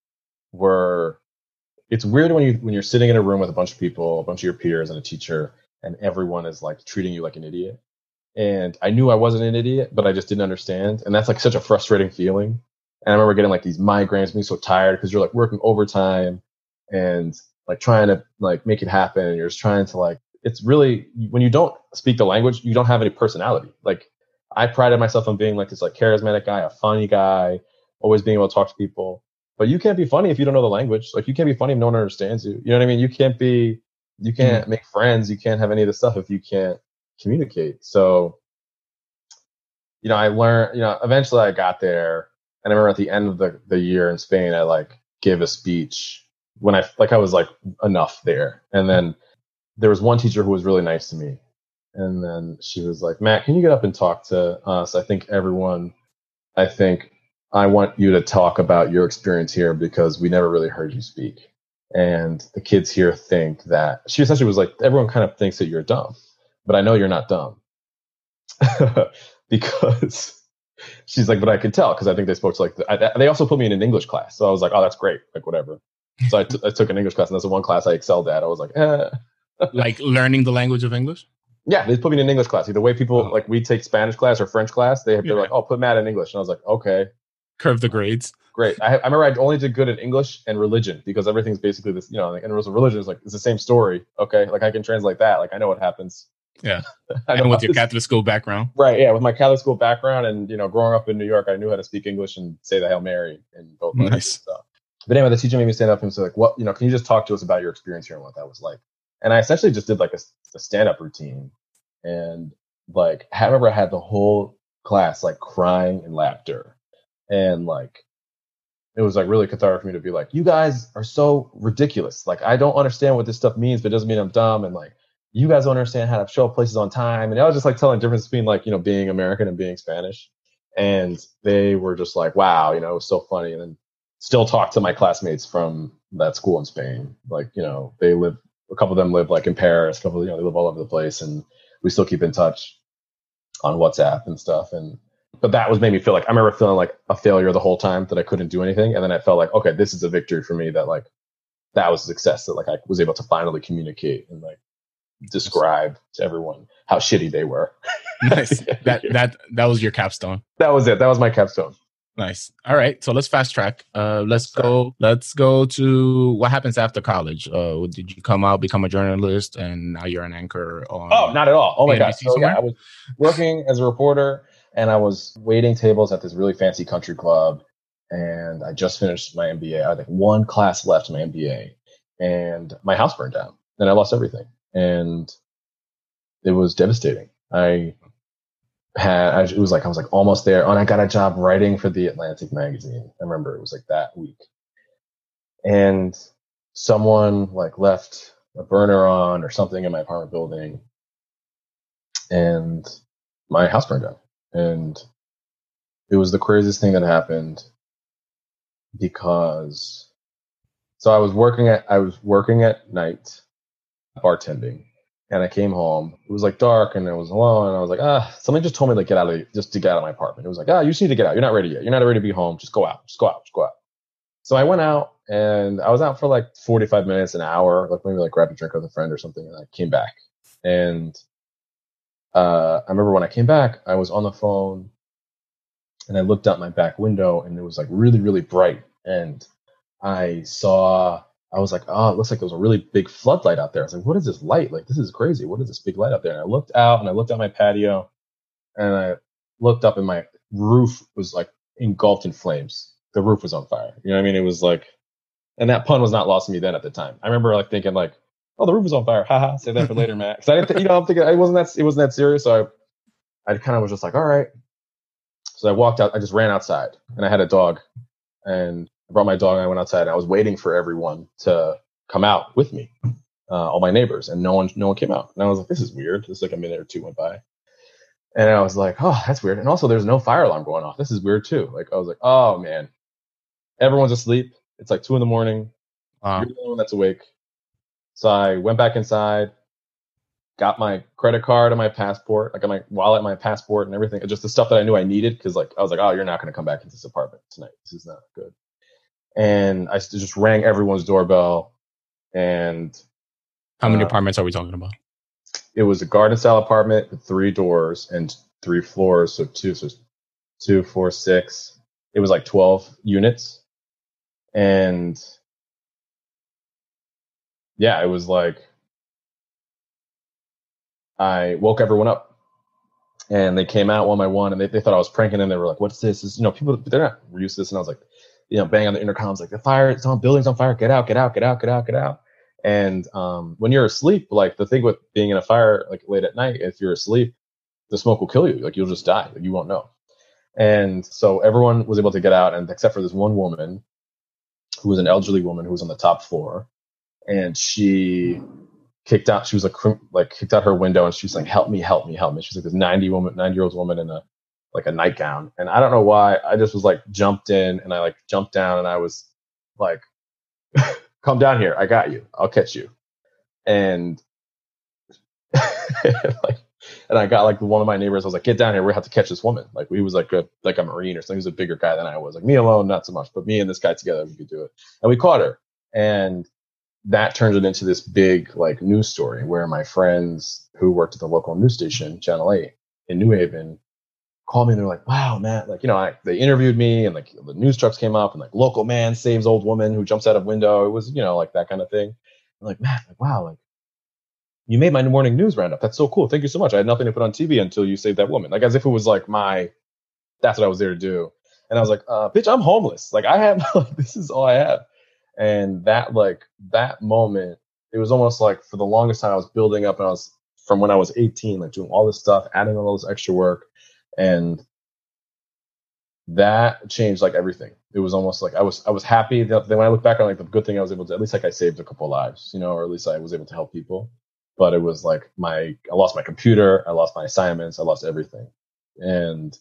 were, it's weird when you, when you're sitting in a room with a bunch of people, a bunch of your peers and a teacher, and everyone is like treating you like an idiot. And I knew I wasn't an idiot, but I just didn't understand. And that's like such a frustrating feeling. And I remember getting like these migraines, being so tired because you're like working overtime and like trying to like make it happen. And you're just trying to like, it's really, when you don't speak the language, you don't have any personality. Like I prided myself on being like this like charismatic guy, a funny guy, always being able to talk to people. But you can't be funny if you don't know the language. Like you can't be funny if no one understands you. You know what I mean? You can't be, you can't mm-hmm. make friends. You can't have any of this stuff if you can't communicate. So, you know, I learned, you know, eventually I got there, and I remember at the end of the, the year in Spain, I like gave a speech when I, like I was like enough there. And then there was one teacher who was really nice to me. And then she was like, Matt, can you get up and talk to us? I think everyone, I think I want you to talk about your experience here because we never really heard you speak. And the kids here think that, she essentially was like, everyone kind of thinks that you're dumb, but I know you're not dumb. Because she's like, but I could tell because I think they spoke to like, the, I, they also put me in an English class. So I was like, oh, that's great. Like, whatever. So I, t- I took an English class, and that's the one class I excelled at. I was like, eh. Like learning the language of English? Yeah, they put me in an English class. The way people, oh. like we take Spanish class or French class, they, they're yeah. like, oh, put Matt in English. And I was like, okay. Curve the grades. Great. I, I remember I only did good at English and religion because everything's basically this, you know, like, and religion is like, it's the same story. Okay. Like I can translate that. Like I know what happens. Yeah. I know. And with your Catholic school background. Right. Yeah. With my Catholic school background and, you know, growing up in New York, I knew how to speak English and say the Hail Mary in both languages. Nice. So. But anyway, the teacher made me stand up and say like, what, you know, can you just talk to us about your experience here and what that was like? And I essentially just did like a, a stand-up routine. And like, I remember I had the whole class like crying in laughter. And like, it was like really cathartic for me to be like, you guys are so ridiculous. Like, I don't understand what this stuff means, but it doesn't mean I'm dumb. And like, you guys don't understand how to show up places on time. And I was just like telling the difference between like, you know, being American and being Spanish. And they were just like, wow, you know, it was so funny. And then still talk to my classmates from that school in Spain. Like, you know, they live, a couple of them live like in Paris, a couple of, you know, they live all over the place. And we still keep in touch on WhatsApp and stuff. And, but that was made me feel like, I remember feeling like a failure the whole time that I couldn't do anything. And then I felt like, okay, this is a victory for me that like, that was a success that like I was able to finally communicate and like describe to everyone how shitty they were. Nice. that, that, that was your capstone. That was it. That was my capstone. Nice. All right. So let's fast track. Uh, let's go. Let's go to what happens after college. Uh, did you come out, become a journalist, and now you're an anchor on? Oh, not at all. Oh my god. So, yeah, I was working as a reporter, and I was waiting tables at this really fancy country club, and I just finished my M B A. I had like one class left in my M B A, and my house burned down, and I lost everything, and it was devastating. I. Had I, it was like I was like almost there, and I got a job writing for the Atlantic magazine. I remember it was like that week, and someone like left a burner on or something in my apartment building, and my house burned down. And it was the craziest thing that happened because so I was working at I was working at night, bartending. And I came home. It was like dark, and I was alone. And I was like, ah, somebody just told me to get out of the, just to get out of my apartment. It was like, ah, you just need to get out. You're not ready yet. You're not ready to be home. Just go out. Just go out. Just go out. So I went out, and I was out for like forty-five minutes, an hour, like maybe like grab a drink with a friend or something. And I came back, and uh, I remember when I came back, I was on the phone, and I looked out my back window, and it was like really, really bright, and I saw. I was like, oh, it looks like there was a really big floodlight out there. I was like, what is this light? Like, this is crazy. What is this big light out there? And I looked out, and I looked out my patio, and I looked up, and my roof was like engulfed in flames. The roof was on fire. You know what I mean? It was like, and that pun was not lost to me then at the time. I remember like thinking like, oh, the roof was on fire. Haha, save that for later, Matt. Because I didn't, th- you know, I'm thinking it wasn't that it wasn't that serious. So I, I kind of was just like, all right. So I walked out. I just ran outside, and I had a dog, and I brought my dog, and I went outside, and I was waiting for everyone to come out with me, uh, all my neighbors, and no one, no one came out. And I was like, this is weird. Just like a minute or two went by, and I was like, oh, that's weird. And also, there's no fire alarm going off. This is weird too. Like I was like, oh man, everyone's asleep. It's like two in the morning. Uh, You're the only one that's awake. So I went back inside, got my credit card and my passport. I got my wallet, my passport, and everything. Just the stuff that I knew I needed, because like I was like, oh, you're not going to come back into this apartment tonight. This is not good. And I just rang everyone's doorbell. And how many uh, apartments are we talking about? It was a garden style apartment with three doors and three floors. So two, so two, four, six. It was like twelve units. And yeah, it was like, I woke everyone up, and they came out one by one, and they, they thought I was pranking them. They were like, what's this? Is, you know, people, they're not used to this. And I was like, you know, bang on the intercoms like the fire, it's on, building's on fire, get out, get out, get out, get out, get out. And um, when you're asleep, like the thing with being in a fire like late at night, if you're asleep, the smoke will kill you. Like you'll just die. Like you won't know. And so everyone was able to get out, and except for this one woman who was an elderly woman who was on the top floor, and she kicked out. She was like like kicked out her window, and she's like, "Help me, help me, help me." She's like this ninety woman, ninety year old woman in a like a nightgown, and I don't know why. I just was like jumped in, and I like jumped down, and I was like, "Come down here, I got you. I'll catch you." And like. And I got like one of my neighbors. I was like, "Get down here. We have to catch this woman." Like he was like a like a Marine or something. He was a bigger guy than I was. Like me alone, not so much, but me and this guy together, we could do it. And we caught her. And that turned it into this big like news story where my friends who worked at the local news station, Channel eight in New Haven, called me and they're like, "Wow, man!" Like you know, I, they interviewed me and like the news trucks came up and like local man saves old woman who jumps out of window. It was you know like that kind of thing. I'm like, "Man, like wow, like." You made my morning news roundup. That's so cool. Thank you so much. I had nothing to put on T V until you saved that woman. Like as if it was like my, that's what I was there to do. And I was like, uh, bitch, I'm homeless. Like I have, like, this is all I have. And that, like that moment, it was almost like for the longest time I was building up and I was from when I was eighteen, like doing all this stuff, adding all this extra work. And that changed like everything. It was almost like I was, I was happy that then when I look back on like the good thing I was able to, at least like I saved a couple of lives, you know, or at least I was able to help people. But it was like my, I lost my computer, I lost my assignments, I lost everything. And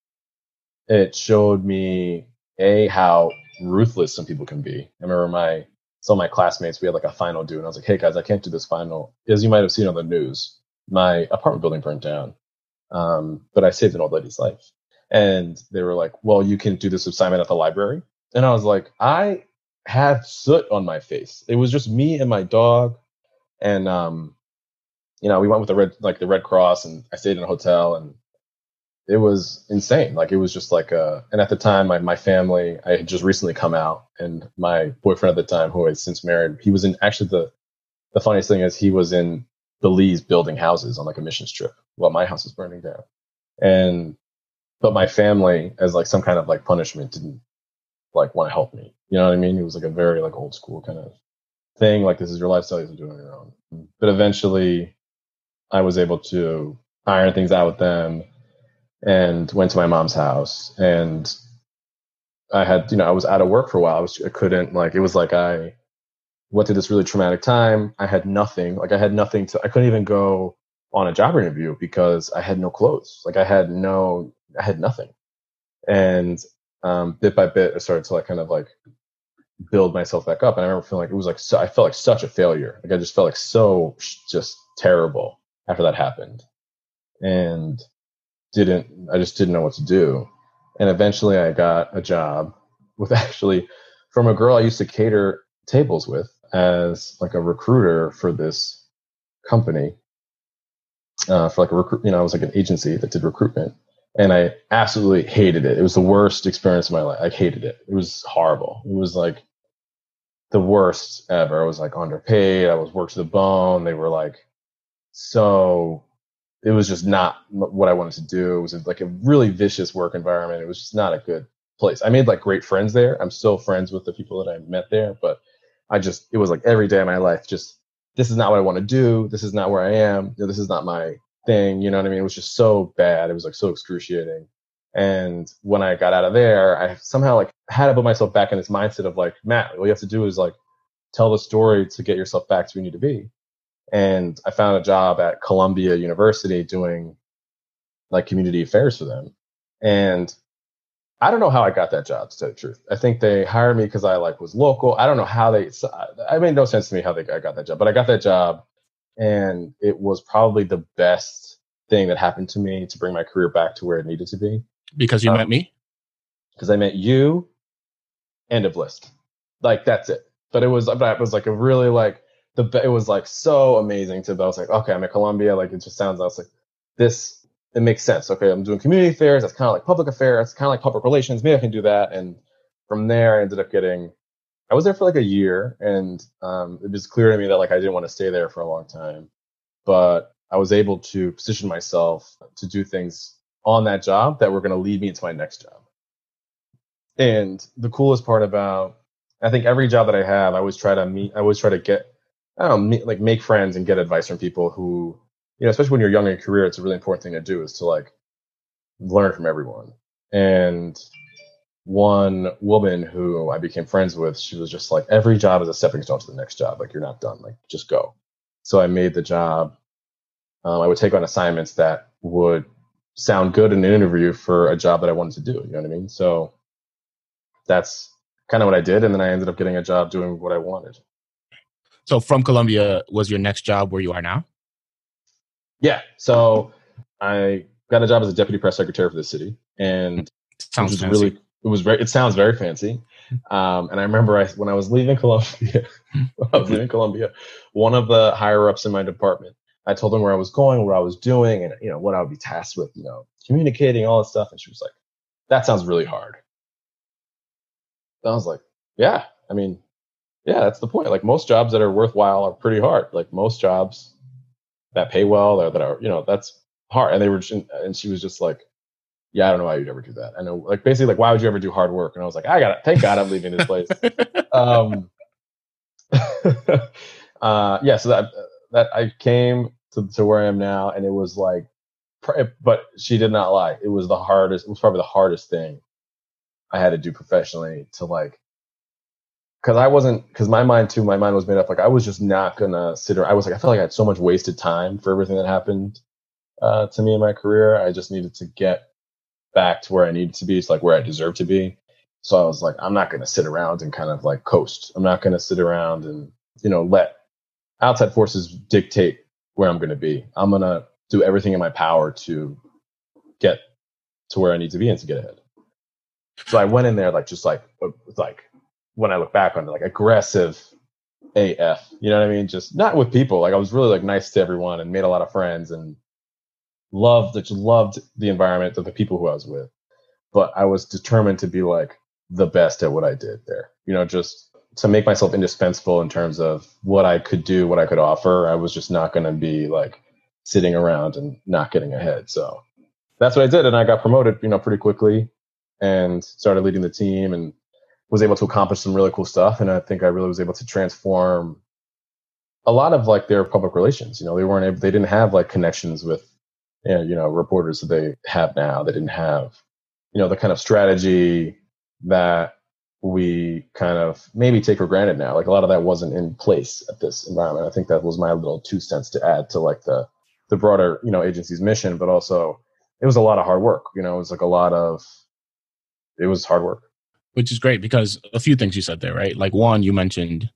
it showed me, A, how ruthless some people can be. I remember my, some of my classmates, we had like a final due, and I was like, "Hey guys, I can't do this final." As you might have seen on the news, my apartment building burnt down. Um, but I saved an old lady's life. And they were like, "Well, you can do this assignment at the library." And I was like, I had soot on my face. It was just me and my dog. And, um, you know, we went with the red, like the Red Cross, and I stayed in a hotel, and it was insane. Like it was just like, uh, and at the time, my my family, I had just recently come out, and my boyfriend at the time, who I since married, he was in. Actually, the the funniest thing is he was in Belize building houses on like a mission trip while my house was burning down, and but my family, as like some kind of like punishment, didn't like want to help me. You know what I mean? It was like a very like old school kind of thing. Like this is your lifestyle, you have to do it on your own. But eventually, I was able to iron things out with them and went to my mom's house. And I had, you know, I was out of work for a while. I was, I couldn't like, it was like I went through this really traumatic time. I had nothing, like I had nothing to, I couldn't even go on a job interview because I had no clothes. Like I had no, I had nothing. And um, bit by bit, I started to like kind of like build myself back up. And I remember feeling like it was like, so, I felt like such a failure. Like I just felt like so just terrible after that happened, and didn't, I just didn't know what to do. And eventually I got a job with actually from a girl I used to cater tables with as like a recruiter for this company, uh, for like a recruit, you know, I was like an agency that did recruitment, and I absolutely hated it. It was the worst experience of my life. I hated it. It was horrible. It was like the worst ever. I was like underpaid. I was worked to the bone. They were like, so it was just not what I wanted to do. It was like a really vicious work environment. It was just not a good place. I made like great friends there. I'm still friends with the people that I met there, but I just, it was like every day of my life, just, this is not what I want to do. This is not where I am. This is not my thing. You know what I mean? It was just so bad. It was like so excruciating. And when I got out of there, I somehow like had to put myself back in this mindset of like, Matt, all you have to do is like tell the story to get yourself back to where you need to be. And I found a job at Columbia University doing like community affairs for them. And I don't know how I got that job, to tell you the truth. I think they hired me because I like was local. I don't know how they, I made no sense to me how they I got that job, but I got that job, and it was probably the best thing that happened to me to bring my career back to where it needed to be. Because you um, met me? Because I met you. End of list. Like that's it. But it was, but it was like a really like, the it was like so amazing to, I was like, okay, I'm at Columbia. Like it just sounds, I was like, this, it makes sense. Okay, I'm doing community affairs. That's kind of like public affairs. It's kind of like public relations. Maybe I can do that. And from there, I ended up getting, I was there for like a year, and um, it was clear to me that like I didn't want to stay there for a long time. But I was able to position myself to do things on that job that were going to lead me into my next job. And the coolest part about, I think every job that I have, I always try to meet, I always try to get, I don't know, meet, like make friends and get advice from people who, you know, especially when you're young in your career, it's a really important thing to do is to like learn from everyone. And one woman who I became friends with, she was just like, every job is a stepping stone to the next job. Like you're not done, like just go. So I made the job. Um, I would take on assignments that would sound good in an interview for a job that I wanted to do. You know what I mean? So that's kind of what I did. And then I ended up getting a job doing what I wanted. So from Columbia, was your next job where you are now? Yeah. So I got a job as a deputy press secretary for the city. And sounds which was fancy. really, it was very, it sounds very fancy. Um, and I remember I, when I was leaving Columbia, when I was leaving Columbia, one of the higher ups in my department, I told them where I was going, what I was doing, and you know what I would be tasked with, you know, communicating, all that stuff. And she was like, "That sounds really hard." And I was like, "Yeah, I mean, yeah, that's the point. Like most jobs that are worthwhile are pretty hard. Like most jobs that pay well or that are, you know, that's hard." And they were, and she was just like, "Yeah, I don't know why you'd ever do that. I know, like basically, like why would you ever do hard work?" And I was like, "I got it. Thank God I'm leaving this place." um, uh, yeah, so that that I came to, to where I am now, and it was like, but she did not lie. It was the hardest. It was probably the hardest thing I had to do professionally to like, because I wasn't, because my mind too, my mind was made up. Like I was just not gonna sit around. I was like, I felt like I had so much wasted time for everything that happened uh, to me in my career. I just needed to get back to where I needed to be. It's like where I deserve to be. So I was like, I'm not gonna sit around and kind of like coast. I'm not gonna sit around and you know let outside forces dictate where I'm gonna be. I'm gonna do everything in my power to get to where I need to be and to get ahead. So I went in there like just like like when I look back on it, like aggressive A F. You know what I mean? Just not with people. Like I was really like nice to everyone and made a lot of friends and loved just loved the environment of the people who I was with. But I was determined to be like the best at what I did there. You know, just to make myself indispensable in terms of what I could do, what I could offer. I was just not going to be like sitting around and not getting ahead. So that's what I did. And I got promoted, you know, pretty quickly and started leading the team and was able to accomplish some really cool stuff. And I think I really was able to transform a lot of like their public relations. You know, they weren't able, they didn't have like connections with, you know, you know, reporters that they have now. They didn't have, you know, the kind of strategy that we kind of maybe take for granted now. Like a lot of that wasn't in place at this environment. I think that was my little two cents to add to like the, the broader, you know, agency's mission, but also it was a lot of hard work. You know, it was like a lot of, it was hard work. Which is great because a few things you said there, right? Like one, you mentioned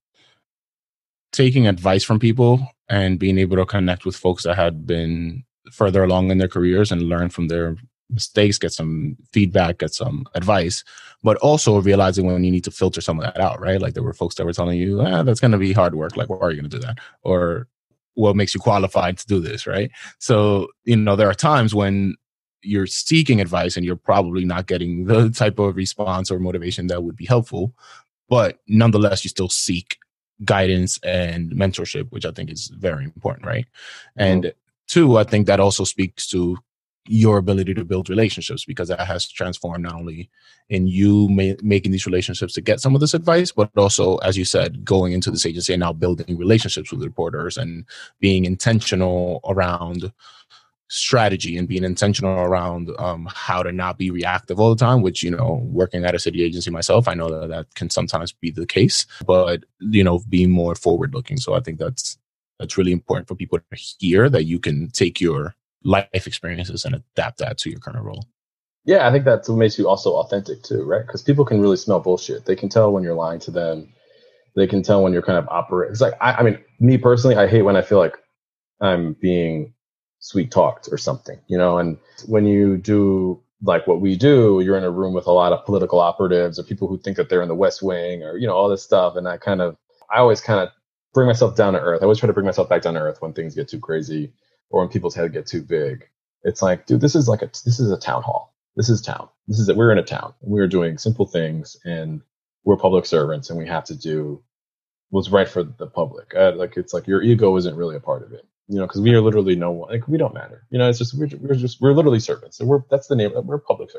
taking advice from people and being able to connect with folks that had been further along in their careers and learn from their mistakes, get some feedback, get some advice, but also realizing when you need to filter some of that out, right? Like there were folks that were telling you, ah, that's going to be hard work. Like, why are you going to do that? Or what makes you qualified to do this, right? So, you know, there are times when you're seeking advice and you're probably not getting the type of response or motivation that would be helpful, but nonetheless, you still seek guidance and mentorship, which I think is very important, right? Mm-hmm. And two, I think that also speaks to your ability to build relationships because that has transformed not only in you ma- making these relationships to get some of this advice, but also, as you said, going into this agency and now building relationships with reporters and being intentional around strategy and being intentional around um, how to not be reactive all the time, which, you know, working at a city agency myself, I know that that can sometimes be the case, but, you know, being more forward looking. So I think that's, that's really important for people to hear that you can take your life experiences and adapt that to your current role. Yeah, I think that's what makes you also authentic too, right? Because people can really smell bullshit. They can tell when you're lying to them. They can tell when you're kind of operating. It's like, I, I mean, me personally, I hate when I feel like I'm being sweet talked or something, you know, and when you do like what we do, you're in a room with a lot of political operatives or people who think that they're in the West Wing or, you know, all this stuff. And I kind of, I always kind of bring myself down to earth. I always try to bring myself back down to earth when things get too crazy or when people's head get too big. It's like, dude, this is like a, this is a town hall. This is town. This is it. We're in a town. We're doing simple things and we're public servants and we have to do what's right for the public. Uh, like, it's like your ego isn't really a part of it. You know, because we are literally no one. Like we don't matter. You know, it's just we're, we're just we're literally servants. So we're that's the name. We're public servants.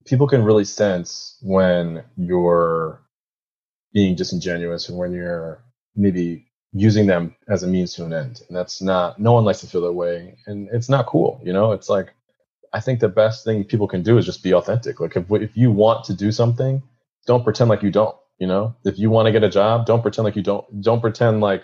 people can really sense when you're being disingenuous and when you're maybe using them as a means to an end. And that's not, no one likes to feel that way. And it's not cool. You know, it's like, I think the best thing people can do is just be authentic. Like if, if you want to do something, don't pretend like you don't, you know, if you want to get a job, don't pretend like you don't, don't pretend like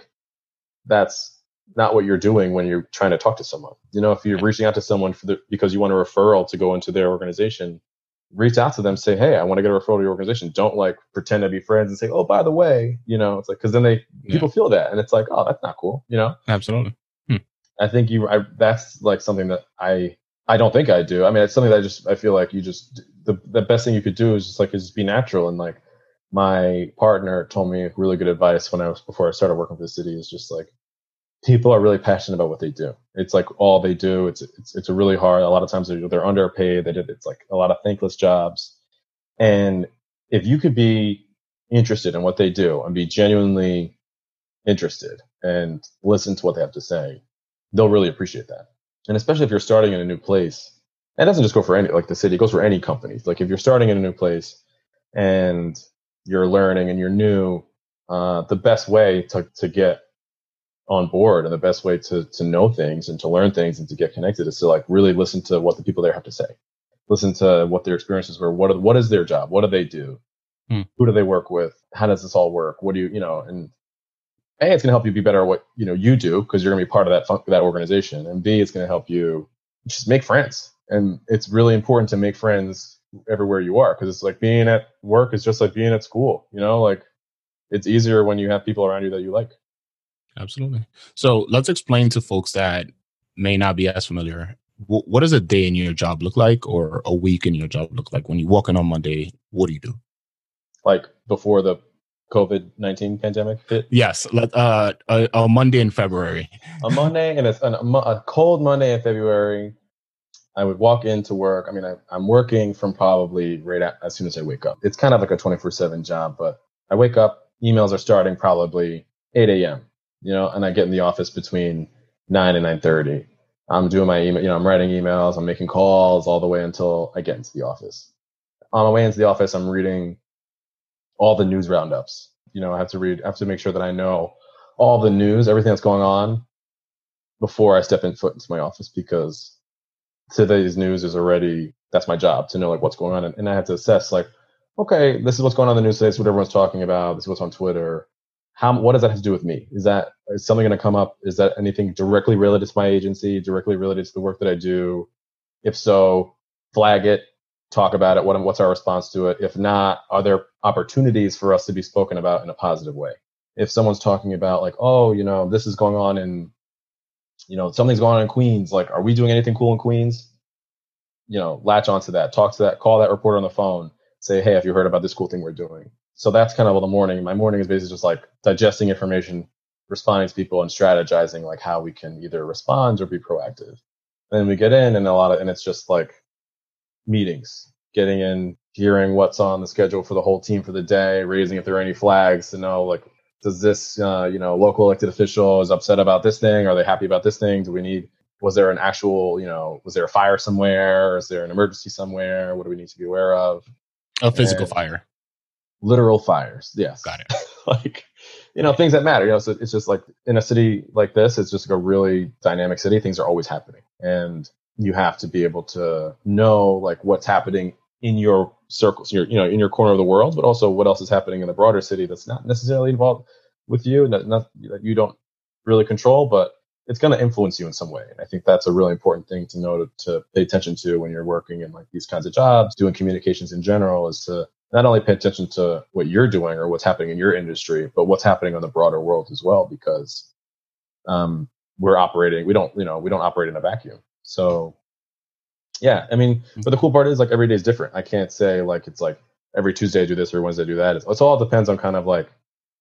that's not what you're doing when you're trying to talk to someone. You know, if you're reaching out to someone for the, because you want a referral to go into their organization, reach out to them, say, hey, I want to get a referral to your organization. Don't like pretend to be friends and say, oh, by the way, you know, it's like, cause then they, yeah. people feel that. And it's like, oh, that's not cool. You know? Absolutely. Hmm. I think you, I, that's like something that I, I don't think I do. I mean, it's something that I just, I feel like you just, the, the best thing you could do is just like, is just be natural. And like my partner told me really good advice when I was, before I started working for the city is just like, people are really passionate about what they do. It's like all they do. It's it's it's a really hard. A lot of times they're, they're underpaid. They did. It's like a lot of thankless jobs. And if you could be interested in what they do and be genuinely interested and listen to what they have to say, they'll really appreciate that. And especially if you're starting in a new place, it doesn't just go for any like the city. It goes for any company. Like if you're starting in a new place and you're learning and you're new, uh, the best way to to get on board and the best way to to know things and to learn things and to get connected is to like really listen to what the people there have to say. Listen to what their experiences were. What are, what is their job? What do they do? Hmm. Who do they work with? How does this all work? What do you, you know, and A, it's going to help you be better at what, you know, you do because you're going to be part of that fun- that organization. And B, it's going to help you just make friends. And it's really important to make friends everywhere you are because it's like being at work is just like being at school, you know, like it's easier when you have people around you that you like. Absolutely. So let's explain to folks that may not be as familiar. W- what does a day in your job look like or a week in your job look like? When you walk in on Monday, what do you do? Like before the COVID nineteen pandemic hit? Yes. Let, uh, a, a Monday in February. A Monday and a, a cold Monday in February, I would walk into work. I mean, I, I'm working from probably right at, as soon as I wake up. It's kind of like a twenty-four seven job, but I wake up, emails are starting probably eight a.m., you know, and I get in the office between nine and nine thirty. I'm doing my email, you know, I'm writing emails, I'm making calls all the way until I get into the office. On my way into the office, I'm reading all the news roundups. You know, I have to read, I have to make sure that I know all the news, everything that's going on before I step in foot into my office because today's news is already, that's my job to know like what's going on. And, and I have to assess like, okay, this is what's going on in the news today. This is what everyone's talking about. This is what's on Twitter. How, what does that have to do with me? Is that, is something going to come up? Is that anything directly related to my agency, directly related to the work that I do? If so, flag it, talk about it. What, what's our response to it? If not, are there opportunities for us to be spoken about in a positive way? If someone's talking about like, oh, you know, this is going on in, you know, something's going on in Queens. Like, are we doing anything cool in Queens? You know, latch onto that, talk to that, call that reporter on the phone, say, hey, have you heard about this cool thing we're doing? So that's kind of the morning. My morning is basically just like digesting information, responding to people and strategizing like how we can either respond or be proactive. And then we get in and a lot of, and it's just like meetings, getting in, hearing what's on the schedule for the whole team for the day, raising if there are any flags to know like, does this, uh, you know, local elected official is upset about this thing? Are they happy about this thing? Do we need, was there an actual, you know, was there a fire somewhere? Or is there an emergency somewhere? What do we need to be aware of? A physical and fire. Literal fires. Yes. Got it. Like, you know, things that matter, you know, so it's just like in a city like this, it's just like a really dynamic city. Things are always happening and you have to be able to know like what's happening in your circles, your, you know, in your corner of the world, but also what else is happening in the broader city that's not necessarily involved with you, that not, that you don't really control, but it's going to influence you in some way. And I think that's a really important thing to know to, to pay attention to when you're working in like these kinds of jobs, doing communications in general, is to not only pay attention to what you're doing or what's happening in your industry, but what's happening on the broader world as well, because um, we're operating, we don't, you know, we don't operate in a vacuum. So yeah, I mean, but the cool part is like every day is different. I can't say like, it's like every Tuesday I do this or Wednesday I do that. It's, it's all depends on kind of like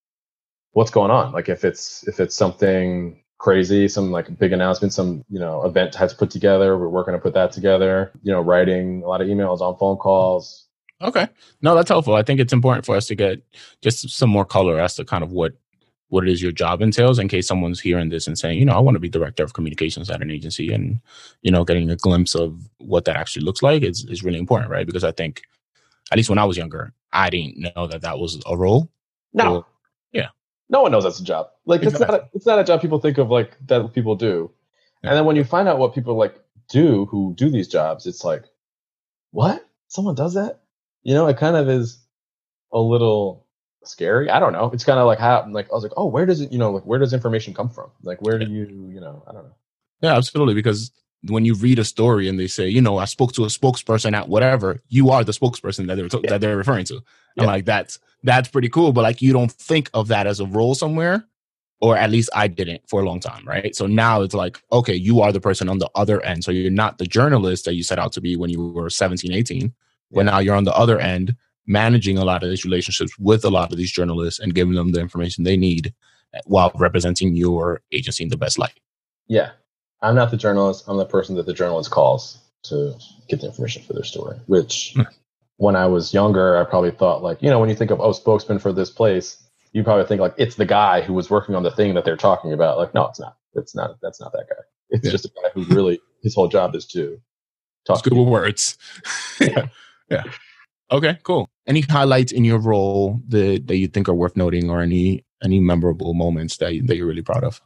what's going on. Like if it's, if it's something crazy, some like big announcement, some, you know, event has put together, we're working to put that together, you know, writing a lot of emails, on phone calls. Okay. No, that's helpful. I think it's important for us to get just some more color as to kind of what what it is your job entails, in case someone's hearing this and saying, you know, I want to be director of communications at an agency, and, you know, getting a glimpse of what that actually looks like is, is really important, right? Because I think, at least when I was younger, I didn't know that that was a role. No. Or, yeah. No one knows that's a job. Like, exactly. it's not a, it's not a job people think of like that people do. Yeah. And then when you find out what people like do who do these jobs, it's like, what? Someone does that? You know, it kind of is a little scary. I don't know. It's kind of like how, like, I was like, oh, where does it, you know, like, where does information come from? Like, where do you, you know, I don't know. Yeah, absolutely. Because when you read a story and they say, you know, I spoke to a spokesperson at whatever, you are the spokesperson that they're, yeah. that they're referring to. And yeah. like, that's, that's pretty cool. But like, you don't think of that as a role somewhere, or at least I didn't for a long time. Right. So now it's like, okay, you are the person on the other end. So you're not the journalist that you set out to be when you were seventeen, eighteen, but yeah. now you're on the other end, managing a lot of these relationships with a lot of these journalists and giving them the information they need while representing your agency in the best light. Yeah. I'm not the journalist. I'm the person that the journalist calls to get the information for their story, which when I was younger, I probably thought like, you know, when you think of, oh, spokesman for this place, you probably think like it's the guy who was working on the thing that they're talking about. Like, no, it's not. It's not. That's not that guy. It's yeah. just a guy who really, his whole job is to talk. It's good with words. yeah. Yeah. Okay, cool. Any highlights in your role that, that you think are worth noting, or any any memorable moments that, you, that you're really proud of?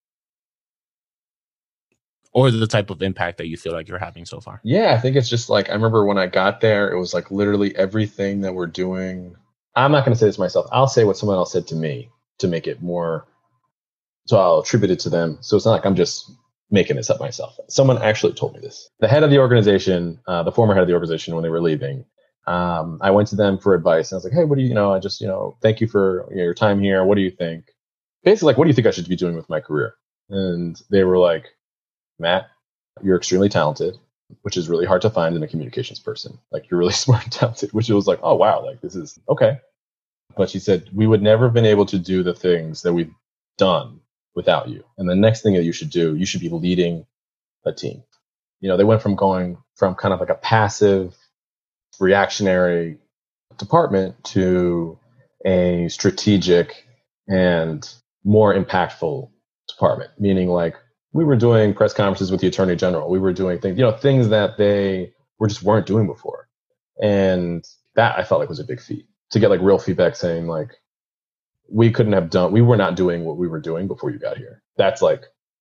Or the type of impact that you feel like you're having so far? Yeah, I think it's just like, I remember when I got there, it was like literally everything that we're doing. I'm not going to say this myself. I'll say what someone else said to me to make it more, so I'll attribute it to them. So it's not like I'm just making this up myself. Someone actually told me this. The head of the organization, uh, the former head of the organization, when they were leaving, um, I went to them for advice. And I was like, hey, what do you, you know, I just, you know, thank you for you know, your time here. What do you think? Basically, like, what do you think I should be doing with my career? And they were like, Matt, you're extremely talented, which is really hard to find in a communications person. Like, you're really smart and talented, which was like, oh, wow, like, this is okay. But she said, we would never have been able to do the things that we've done without you. And the next thing that you should do, you should be leading a team. You know, they went from going from kind of like a passive, reactionary department to a strategic and more impactful department, meaning like, we were doing press conferences with the attorney general. We were doing things, you know, things that they were just weren't doing before. And that I felt like was a big feat, to get like real feedback saying like, we couldn't have done, we were not doing what we were doing before you got here. That's like,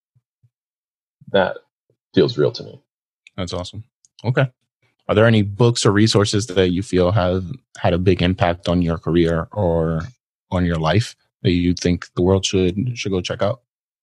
that feels real to me. That's awesome. Okay. Are there any books or resources that you feel have had a big impact on your career or on your life that you think the world should, should go check out?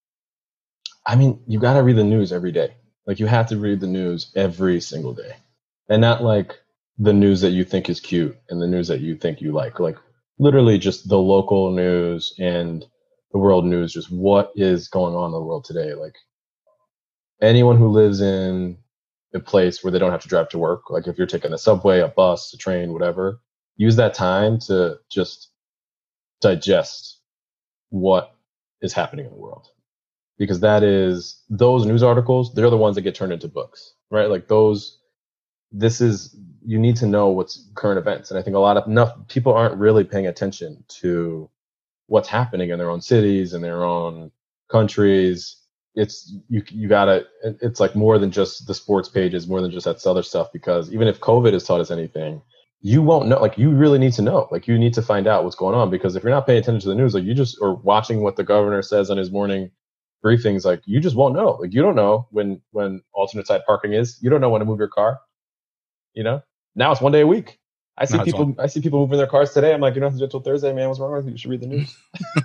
I mean, you got to read the news every day. Like, you have to read the news every single day, and not like the news that you think is cute and the news that you think you like, like literally just the local news and the world news, just what is going on in the world today. Like, anyone who lives in a place where they don't have to drive to work, like if you're taking a subway, a bus, a train, whatever, use that time to just digest what is happening in the world. Because that is, those news articles, they're the ones that get turned into books, right? Like those, this is, you need to know what's current events. And I think a lot of, enough people aren't really paying attention to what's happening in their own cities and their own countries. It's, you, you gotta, it's like more than just the sports pages, more than just that other stuff, because even if COVID has taught us anything, you won't know, like you really need to know, like you need to find out what's going on, because if you're not paying attention to the news, like you just are watching what the governor says on his morning briefings, like you just won't know. Like you don't know when when alternate side parking is. You don't know when to move your car. You know, now it's one day a week. I see no, people. One. I see people moving their cars today. I'm like, you don't have to do it until Thursday, man. What's wrong with you? You should read the news.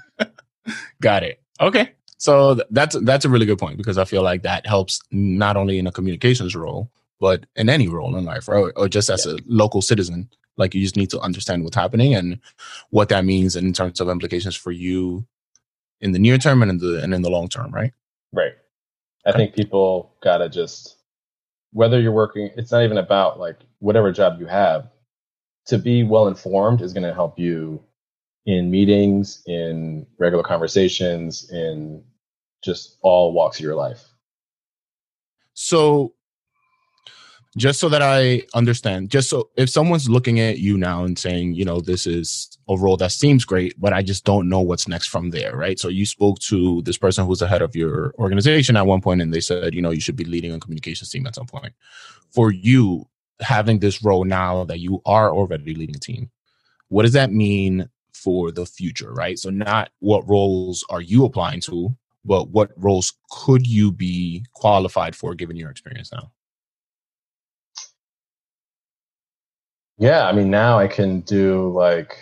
Got it. Okay, so th- that's that's a really good point, because I feel like that helps not only in a communications role, but in any role in life, or, or just as yeah. a local citizen. Like you just need to understand what's happening and what that means in terms of implications for you in the near term and in the and in the long term, right? Right. I okay. think people gotta just, whether you're working, it's not even about like whatever job you have, to be well informed is going to help you in meetings, in regular conversations, in just all walks of your life. So Just so that I understand, just so if someone's looking at you now and saying, you know, this is a role that seems great, but I just don't know what's next from there, right? So you spoke to this person who's the head of your organization at one point, and they said, you know, you should be leading a communications team at some point. For you, having this role now that you are already leading a team, what does that mean for the future, right? So not what roles are you applying to, but what roles could you be qualified for given your experience now? Yeah, I mean, now I can do like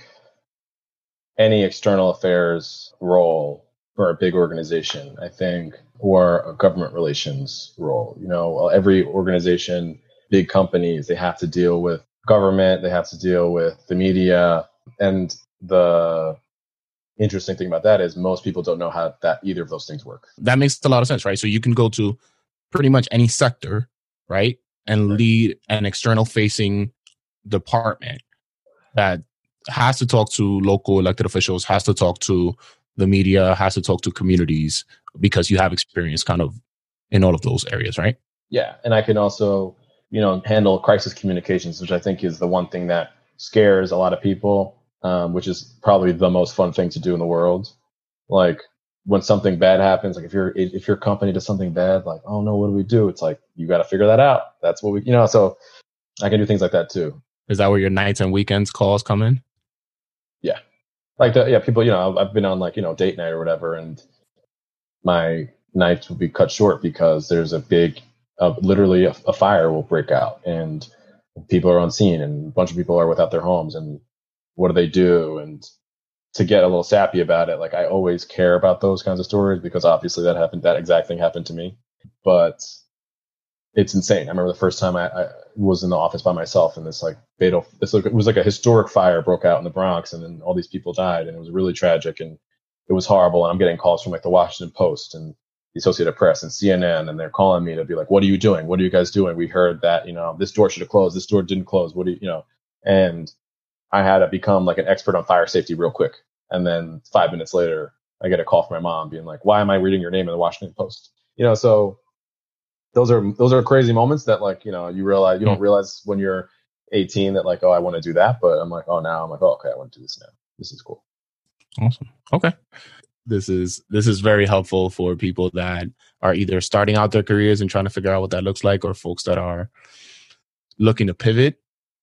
any external affairs role for a big organization, I think, or a government relations role. You know, every organization, big companies, they have to deal with government, they have to deal with the media. And the interesting thing about that is most people don't know how that either of those things work. That makes a lot of sense, right? So you can go to pretty much any sector, right? And Right. lead an external facing department that has to talk to local elected officials, has to talk to the media, has to talk to communities, because you have experience kind of in all of those areas, right? Yeah. And I can also, you know, handle crisis communications, which I think is the one thing that scares a lot of people, um, which is probably the most fun thing to do in the world. Like when something bad happens, like if your if your company does something bad, like, oh no, what do we do? It's like, you got to figure that out. That's what we, you know, so I can do things like that too. Is that where your nights and weekends calls come in? Yeah. Like the, yeah, people, you know, I've been on like, you know, date night or whatever, and my nights will be cut short because there's a big, uh, literally a, a fire will break out and people are on scene and a bunch of people are without their homes, and what do they do? And to get a little sappy about it, like I always care about those kinds of stories because obviously that happened, that exact thing happened to me. But it's insane. I remember the first time I, I was in the office by myself, and this like fatal, this like, it was like a historic fire broke out in the Bronx, and then all these people died, and it was really tragic, and it was horrible. And I'm getting calls from like the Washington Post and the Associated Press and C N N, and they're calling me to be like, "What are you doing? What are you guys doing? We heard that, you know, this door should have closed. This door didn't close. What do you, you know?" And I had to become like an expert on fire safety real quick. And then five minutes later, I get a call from my mom being like, "Why am I reading your name in the Washington Post?" You know, so those are those are crazy moments that, like, you know, you realize you don't realize when you're eighteen that like, oh, I want to do that, but I'm like, oh, now I'm like, oh, okay, I want to do this now. This is cool. Awesome. Okay. This is this is very helpful for people that are either starting out their careers and trying to figure out what that looks like, or folks that are looking to pivot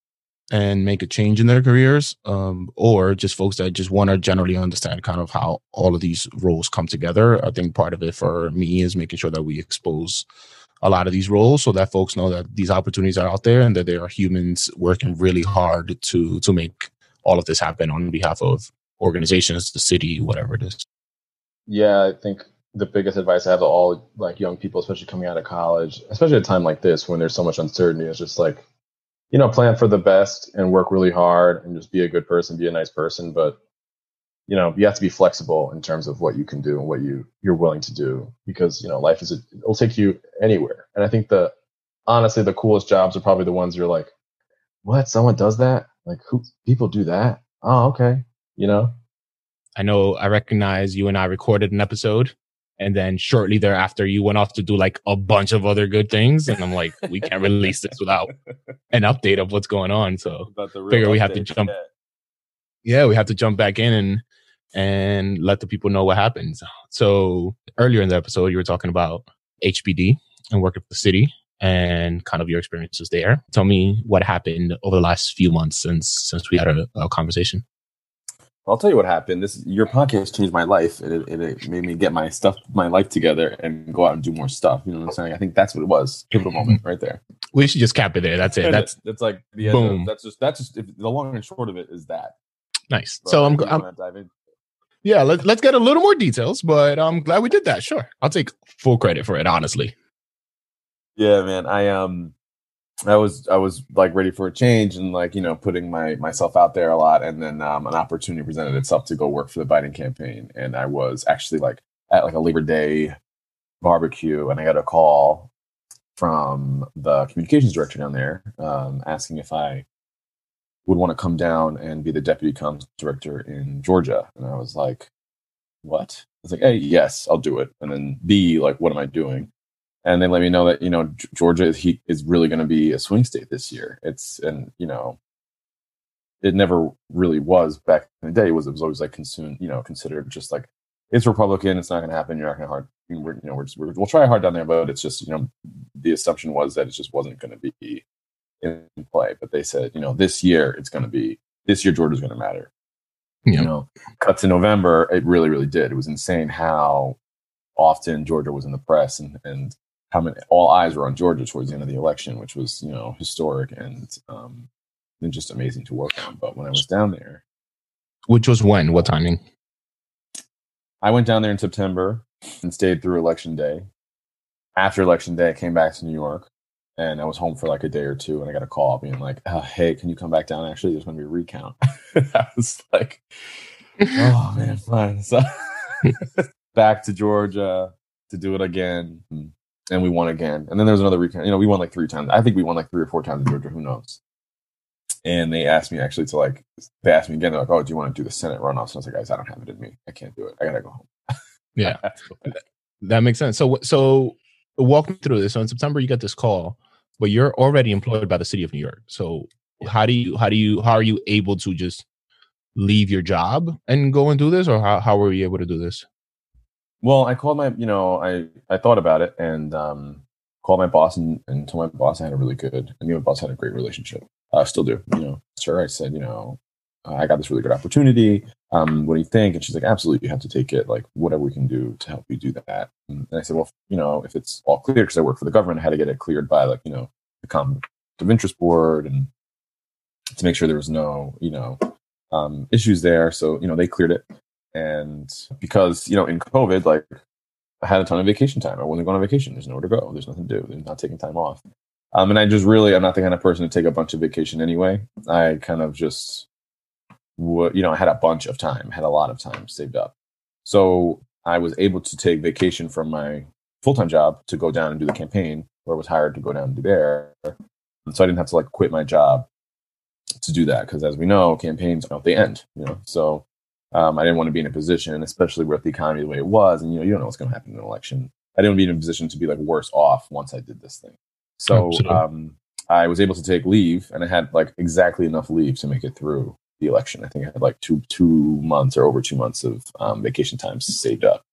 and make a change in their careers, um, or just folks that just want to generally understand kind of how all of these roles come together. I think part of it for me is making sure that we expose a lot of these roles so that folks know that these opportunities are out there and that there are humans working really hard to to make all of this happen on behalf of organizations, the city, whatever it is. Yeah, I think the biggest advice I have to all like young people, especially coming out of college, especially at a time like this when there's so much uncertainty, is just like, you know, plan for the best and work really hard and just be a good person, be a nice person. But, you know, you have to be flexible in terms of what you can do and what you, you're willing to do, because, you know, life is, a, it'll take you anywhere. And I think the, honestly, the coolest jobs are probably the ones you're like, what? Someone does that? Like, who, people do that? Oh, okay. You know? I know I recognize you and I recorded an episode, and then shortly thereafter you went off to do like a bunch of other good things. And I'm like, we can't release this without an update of what's going on. So figure we have to jump. Yeah. yeah, we have to jump back in and, and let the people know what happens. So earlier in the episode, you were talking about H P D and working for the city and kind of your experiences there. Tell me what happened over the last few months since, since we had a, a conversation. I'll tell you what happened. This your podcast changed my life, and it, and it made me get my stuff, my life together, and go out and do more stuff. You know what I'm saying? I think that's what it was. Pivotal moment right there. We should just cap it there. That's it. That's that's like the end boom. Of, that's just that's just if, the long and short of it is that. Nice. But so I'm. I'm dive in. Yeah, let's let's get a little more details, but I'm glad we did that. Sure, I'll take full credit for it. Honestly. Yeah, man. I um. I was I was like ready for a change and like, you know, putting my myself out there a lot, and then um, an opportunity presented itself to go work for the Biden campaign, and I was actually like at like a Labor Day barbecue, and I got a call from the communications director down there um, asking if I would want to come down and be the deputy comms director in Georgia, and I was like, what? I was like, A, yes, I'll do it, and then B, like, what am I doing? and they let me know that, you know, Georgia is, he, is really going to be a swing state this year. It's, and, you know, it never really was back in the day. It was, it was always like consumed, you know, considered just like, it's Republican. It's not going to happen. You're not going to hard, we're, you know, we're just, we're, we'll try hard down there, but it's just, you know, the assumption was that it just wasn't going to be in play. But they said, you know, this year it's going to be, this year Georgia's going to matter. Yeah. You know, cut to November, it really, really did. It was insane how often Georgia was in the press, and, and how many, all eyes were on Georgia towards the end of the election, which was, you know, historic and, um, and just amazing to work on. But when I was down there, which was when, what timing? I went down there in September and stayed through election day. After election day, I came back to New York, and I was home for like a day or two, and I got a call being like, oh, hey, can you come back down? Actually, there's going to be a recount. I was like, oh man, fine. So back to Georgia to do it again. And we won again. And then there was another recount. You know, we won like three times. I think we won like three or four times in Georgia. Who knows? And they asked me actually to like, they asked me again. They're like, oh, do you want to do the Senate runoff? So I was like, guys, I don't have it in me. I can't do it. I got to go home. Yeah. That makes sense. So, so walk me through this. So in September, you get this call, but you're already employed by the city of New York. So how do you, how do you, how are you able to just leave your job and go and do this? Or how, how were you able to do this? Well, I called my, you know, I, I thought about it and um, called my boss and, and told my boss I had a really good, and the other boss had a great relationship. I uh, still do, you know, sure. I said, you know, uh, I got this really good opportunity. Um, what do you think? And she's like, absolutely, you have to take it. Like, whatever we can do to help you do that. And I said, well, you know, if it's all clear, because I work for the government, I had to get it cleared by, like, you know, the Conflict of Interest Board, and to make sure there was no, you know, um, issues there. So, you know, they cleared it. And because, you know, in COVID, like, I had a ton of vacation time. I wasn't going on vacation. There's nowhere to go. There's nothing to do. There's not taking time off. Um, and I just really, I'm not the kind of person to take a bunch of vacation anyway. I kind of just, would, you know, I had a bunch of time, had a lot of time saved up. So I was able to take vacation from my full-time job to go down and do the campaign, where I was hired to go down and do there. And so I didn't have to like quit my job to do that. Because as we know, campaigns, you know, they end, you know, so Um, I didn't want to be in a position, especially with the economy the way it was, and you know, you don't know what's going to happen in an election. I didn't want to be in a position to be like worse off once I did this thing. So um, I was able to take leave, and I had like exactly enough leave to make it through the election. I think I had like two two months or over two months of um, vacation time saved up.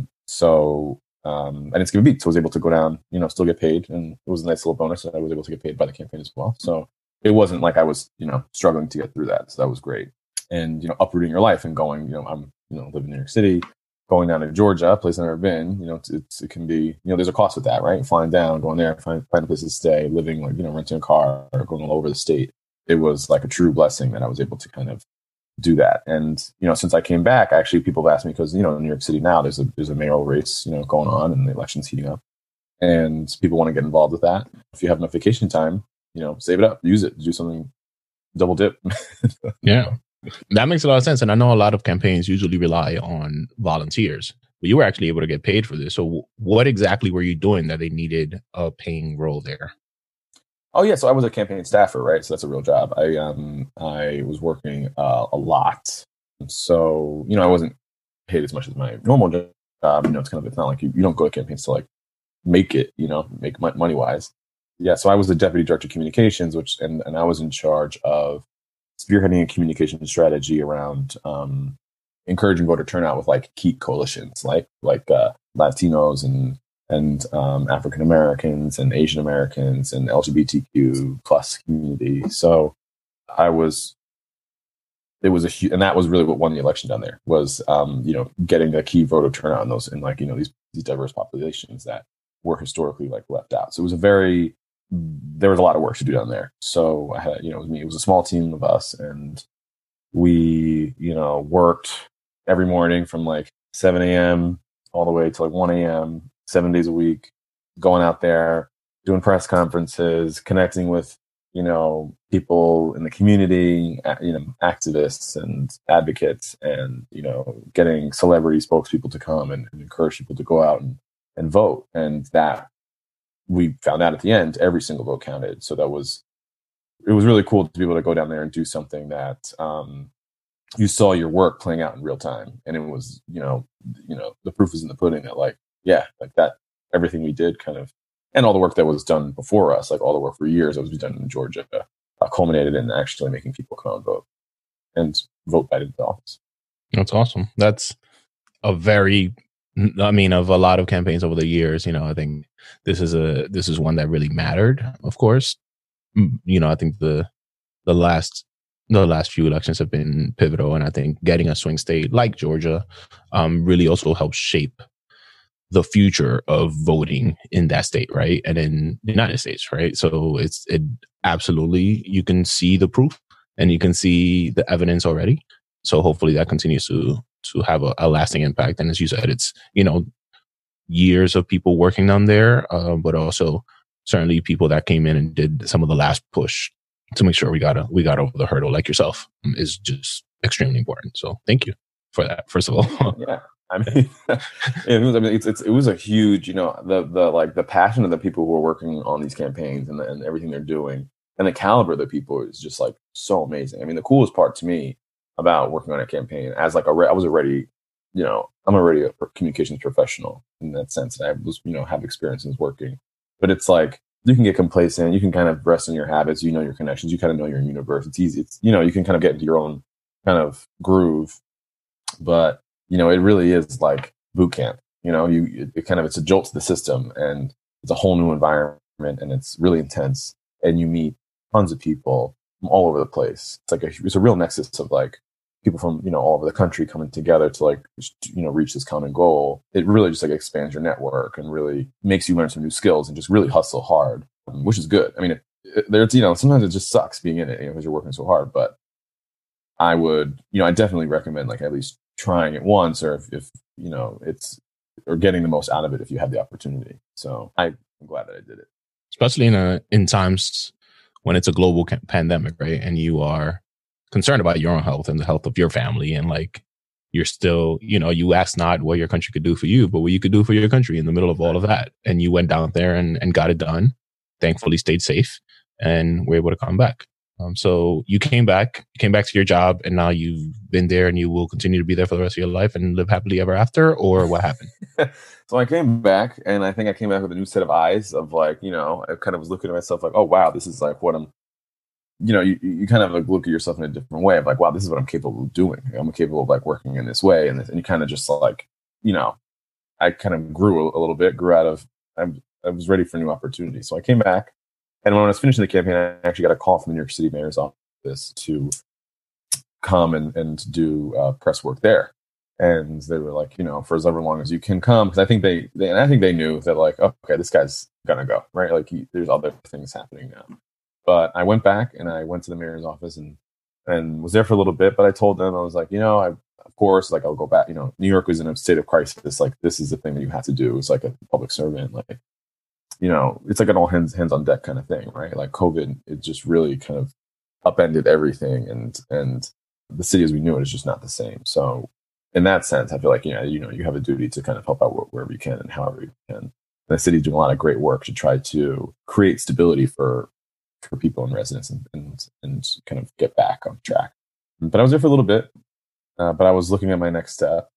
So um, I didn't skip a beat, so I was able to go down, you know, still get paid, and it was a nice little bonus that I was able to get paid by the campaign as well. So it wasn't like I was, you know, struggling to get through that. So that was great. And, you know, uprooting your life and going, you know, I'm, you know, living in New York City, going down to Georgia, a place I've never been, you know, it's, it's, it can be, you know, there's a cost with that, right? Flying down, going there, find, find a place to stay, living, like, you know, renting a car or going all over the state. It was like a true blessing that I was able to kind of do that. And, you know, since I came back, actually people have asked me, because, you know, in New York City now, there's a, there's a mayoral race, you know, going on, and the election's heating up, and people want to get involved with that. If you have enough vacation time, you know, save it up, use it, do something, double dip. Yeah. That makes a lot of sense. And I know a lot of campaigns usually rely on volunteers, but you were actually able to get paid for this. So what exactly were you doing that they needed a paying role there? Oh, yeah. So I was a campaign staffer, right? So that's a real job. I um I was working uh, a lot. So, you know, I wasn't paid as much as my normal job. You know, it's kind of, it's not like you, you don't go to campaigns to like make it, you know, make money wise. Yeah. So I was the deputy director of communications, which, and, and I was in charge of spearheading a communication strategy around um, encouraging voter turnout with like key coalitions, like like uh, Latinos and and um, African Americans and Asian Americans and L G B T Q plus community. So I was, it was a huge, and that was really what won the election down there, was um, you know, getting a key voter turnout in those, in like, you know, these these diverse populations that were historically like left out. So it was a very, there was a lot of work to do down there. So I had, you know, it was me, it was a small team of us, and we, you know, worked every morning from like seven a.m. all the way to like one a.m., seven days a week, going out there, doing press conferences, connecting with, you know, people in the community, you know, activists and advocates, and, you know, getting celebrity spokespeople to come and, and encourage people to go out and, and vote. And that, we found out at the end, every single vote counted. So that was, it was really cool to be able to go down there and do something that um, you saw your work playing out in real time. And it was, you know, you know, the proof is in the pudding that like, yeah, like that, everything we did kind of, and all the work that was done before us, like all the work for years that was done in Georgia, uh, culminated in actually making people come out and vote and vote Biden into office. That's awesome. That's a very, I mean, of a lot of campaigns over the years, you know, I think this is a, this is one that really mattered, of course. You know, I think the, the last, the last few elections have been pivotal. And I think getting a swing state like Georgia um, really also helps shape the future of voting in that state, right? And in the United States, right? So it's, it absolutely, you can see the proof and you can see the evidence already. So hopefully that continues to, to have a, a lasting impact. And as you said, it's, you know, years of people working on there, uh, but also certainly people that came in and did some of the last push to make sure we got a, we got over the hurdle, like yourself, is just extremely important. So thank you for that, first of all. Yeah. I mean, it was, I mean, it's, it's, it was a huge, you know, the, the, like the passion of the people who are working on these campaigns and, the, and everything they're doing and the caliber of the people is just like so amazing. I mean, the coolest part to me about working on a campaign as like a, I was already, you know, I'm already a communications professional in that sense. And I was, you know, have experiences working, but it's like, you can get complacent. You can kind of rest in your habits. You know, your connections, you kind of know your universe. It's easy. It's, you know, you can kind of get into your own kind of groove, but you know, it really is like boot camp. You know, you it, it kind of, it's a jolt to the system and it's a whole new environment and it's really intense and you meet tons of people from all over the place. It's like a, it's a real nexus of like people from, you know, all over the country coming together to like, you know, reach this common goal. It really just like expands your network and really makes you learn some new skills and just really hustle hard, which is good. I mean, it, it, there's, you know, sometimes it just sucks being in it, you know, because you're working so hard, but I would, you know, I definitely recommend like at least trying it once, or if, if you know it's, or getting the most out of it if you have the opportunity. So I'm glad that I did it, especially in a in times when it's a global ca- pandemic, right? And you are concerned about your own health and the health of your family, and like you're still, you know, you ask not what your country could do for you, but what you could do for your country in the middle of all of that. And you went down there and, and got it done. Thankfully, stayed safe, and were able to come back. Um, so you came back, you came back to your job, and now you've been there and you will continue to be there for the rest of your life and live happily ever after, or what happened? So I came back, and I think I came back with a new set of eyes of like, you know, I kind of was looking at myself like, oh, wow, this is like what I'm, you know, you, you kind of like look at yourself in a different way of like, wow, this is what I'm capable of doing. I'm capable of like working in this way. And, this, and you kind of just like, you know, I kind of grew a, a little bit, grew out of, I, I was ready for new opportunities. So I came back. And when I was finishing the campaign, I actually got a call from the New York City mayor's office to come and, and do uh, press work there. And they were like, you know, for as ever long as you can come. Because I think they, they, and I think they knew that like, oh, okay, this guy's going to go, right? Like he, there's other things happening now. But I went back and I went to the mayor's office and, and was there for a little bit. But I told them, I was like, you know, I, of course, like I'll go back. You know, New York was in a state of crisis. Like this is the thing that you have to do. It's like a public servant, like, you know, it's like an all hands hands on deck kind of thing, right? Like COVID, it just really kind of upended everything, and and the city as we knew it is just not the same. So in that sense, I feel like, you know, you know, you have a duty to kind of help out wherever you can and however you can. And the city's doing a lot of great work to try to create stability for for people and residents, and and, and kind of get back on track. But I was there for a little bit, uh, but I was looking at my next step.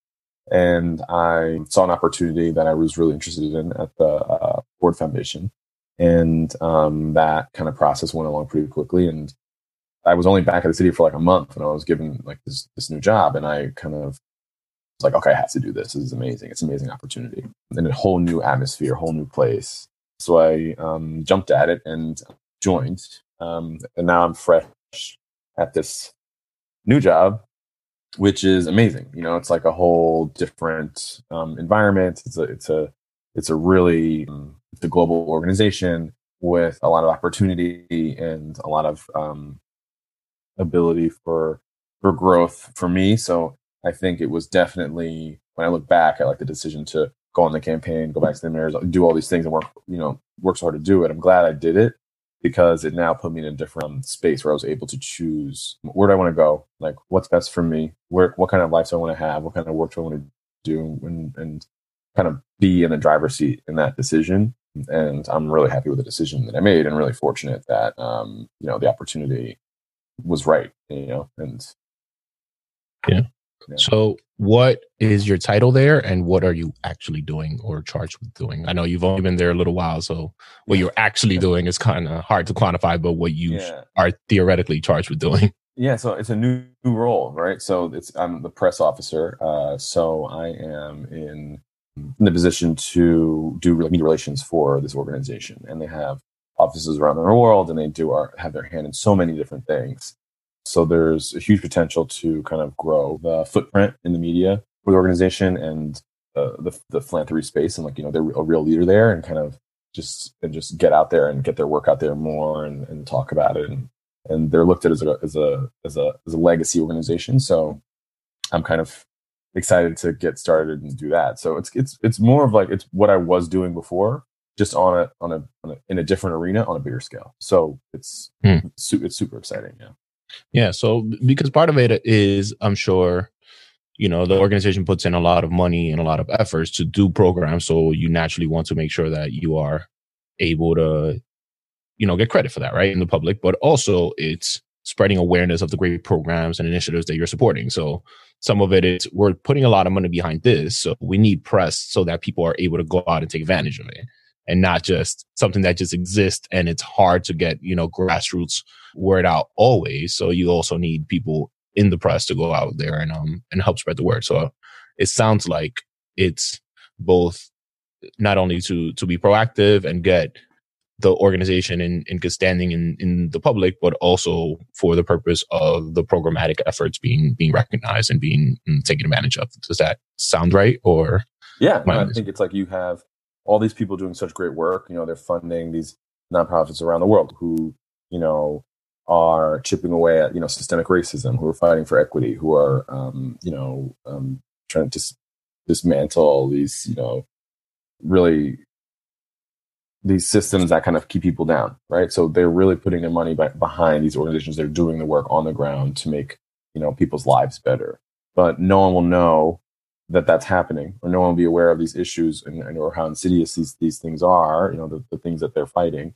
And I saw an opportunity that I was really interested in at the uh, Ford Foundation. And um, that kind of process went along pretty quickly. And I was only back at the city for like a month, and I was given like this, this new job. And I kind of was like, okay, I have to do this. This is amazing. It's an amazing opportunity. And a whole new atmosphere, a whole new place. So I um, jumped at it and joined. Um, and now I'm fresh at this new job, which is amazing. You know, it's like a whole different um, environment. It's a, it's a, it's a really, um, it's a global organization with a lot of opportunity and a lot of um, ability for, for growth for me. So I think it was definitely, when I look back at like the decision to go on the campaign, go back to the mayor's, do all these things and work, you know, work so hard to do it. I'm glad I did it, because it now put me in a different space where I was able to choose, where do I want to go? Like, what's best for me? Where, what kind of life do I want to have? What kind of work do I want to do? And, and kind of be in the driver's seat in that decision. And I'm really happy with the decision that I made, and really fortunate that, um, you know, the opportunity was right, you know, and yeah. Yeah. So what is your title there, and what are you actually doing or charged with doing? I know you've only been there a little while, so what you're actually doing is kind of hard to quantify, but what you Yeah. are theoretically charged with doing. Yeah, so it's a new, new role, right? So it's I'm the press officer. Uh, so I am in, in the position to do media relations for this organization, and they have offices around the world, and they do our, have their hand in so many different things. So there's a huge potential to kind of grow the footprint in the media for the organization and uh, the the philanthropy space, and like you know they're a real leader there, and kind of just and just get out there and get their work out there more and, and talk about it. And and they're looked at as a as a as a as a legacy organization. So I'm kind of excited to get started and do that. So it's it's it's more of like it's what I was doing before, just on a on a, on a in a different arena on a bigger scale. So it's Hmm. it's, it's super exciting. Yeah. Yeah. So because part of it is, I'm sure, you know, the organization puts in a lot of money and a lot of efforts to do programs. So you naturally want to make sure that you are able to, you know, get credit for that, right, in the public, but also it's spreading awareness of the great programs and initiatives that you're supporting. So some of it is we're putting a lot of money behind this, so we need press so that people are able to go out and take advantage of it, and not just something that just exists and it's hard to get, you know, grassroots word out always. So you also need people in the press to go out there and um and help spread the word. So it sounds like it's both not only to to be proactive and get the organization in, in good standing in, in the public, but also for the purpose of the programmatic efforts being being recognized and being and taken advantage of. Does that sound right? Or yeah, no, I think it's like you have all these people doing such great work. You know, they're funding these nonprofits around the world who, you know, are chipping away at, you know, systemic racism, who are fighting for equity, who are, um, you know, um, trying to dis- dismantle these, you know, really these systems that kind of keep people down, right? So they're really putting their money by, behind these organizations. They're doing the work on the ground to make, you know, people's lives better. But no one will know that that's happening, or no one will be aware of these issues and, and or how insidious these these things are. You know, the, the things that they're fighting,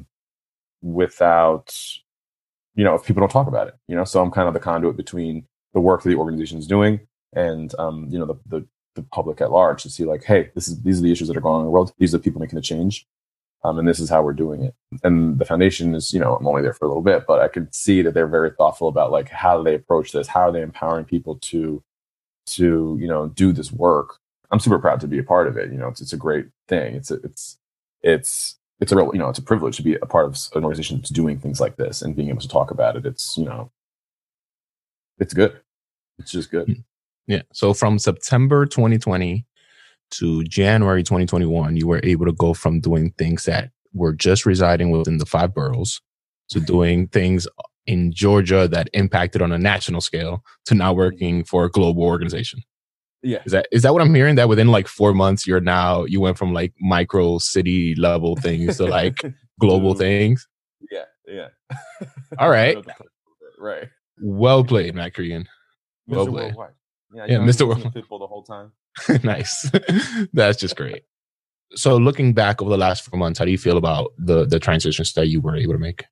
without, you know, if people don't talk about it. You know, so I'm kind of the conduit between the work that the organization is doing and, um, you know, the, the the public at large to see like, hey, this is these are the issues that are going on in the world. These are the people making the change. Um, and this is how we're doing it. And the foundation is, you know, I'm only there for a little bit, but I could see that they're very thoughtful about like how they approach this, how are they empowering people to, to, you know, do this work. I'm super proud to be a part of it. You know, it's it's a great thing. It's a, it's it's it's a real, you know, it's a privilege to be a part of an organization that's doing things like this and being able to talk about it. It's, you know, it's good. It's just good. Yeah. So from September twenty twenty to January twenty twenty-one, you were able to go from doing things that were just residing within the five boroughs to doing things in Georgia that impacted on a national scale to now working for a global organization. Yeah. Is that is that what I'm hearing? That within like four months, you're now you went from like micro city level things to like global things? Yeah. Yeah. All right. Right. Well played, Matt Cregan. Well Mister played. Worldwide. Yeah, Yeah, know, Mister Worldwide. Pitbull the whole time. Nice. That's just great. So looking back over the last four months, how do you feel about the the transitions that you were able to make?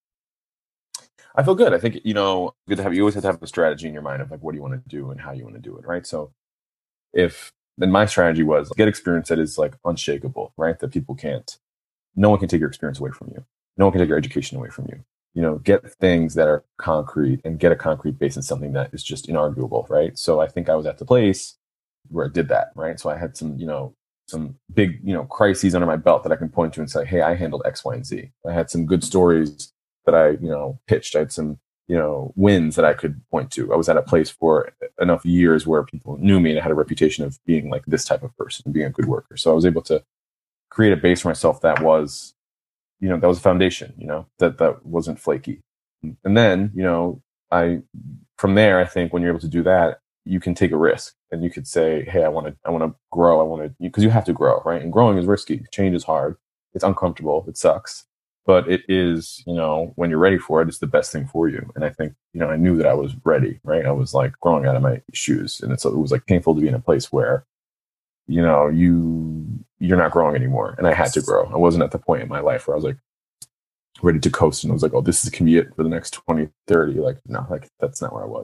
I feel good. I think, you know, good to have, you always have to have a strategy in your mind of like, what do you want to do and how you want to do it, right? So if, then my strategy was get experience that is like unshakable, right? That people can't, no one can take your experience away from you. No one can take your education away from you. You know, get things that are concrete and get a concrete base in something that is just inarguable, right? So I think I was at the place where I did that, right? So I had some, you know, some big, you know, crises under my belt that I can point to and say, hey, I handled X, Y, and Z. I had some good stories that I, you know, pitched. I had some, you know, wins that I could point to. I was at a place for enough years where people knew me and I had a reputation of being like this type of person, being a good worker. So I was able to create a base for myself that was, you know, that was a foundation, you know, that, that wasn't flaky. And then, you know, I, from there, I think when you're able to do that, you can take a risk and you could say, hey, I want to, I want to grow. I want to, because you have to grow, right? And growing is risky. Change is hard. It's uncomfortable. It sucks, but it is, you know, when you're ready for it, it's the best thing for you. And I think, you know, I knew that I was ready, right? I was like growing out of my shoes. And it's, it was like painful to be in a place where, you know, you, you're not growing anymore. And I had to grow. I wasn't at the point in my life where I was like ready to coast and I was like, oh, this is can be it for the next twenty, thirty. Like, no, like that's not where I was.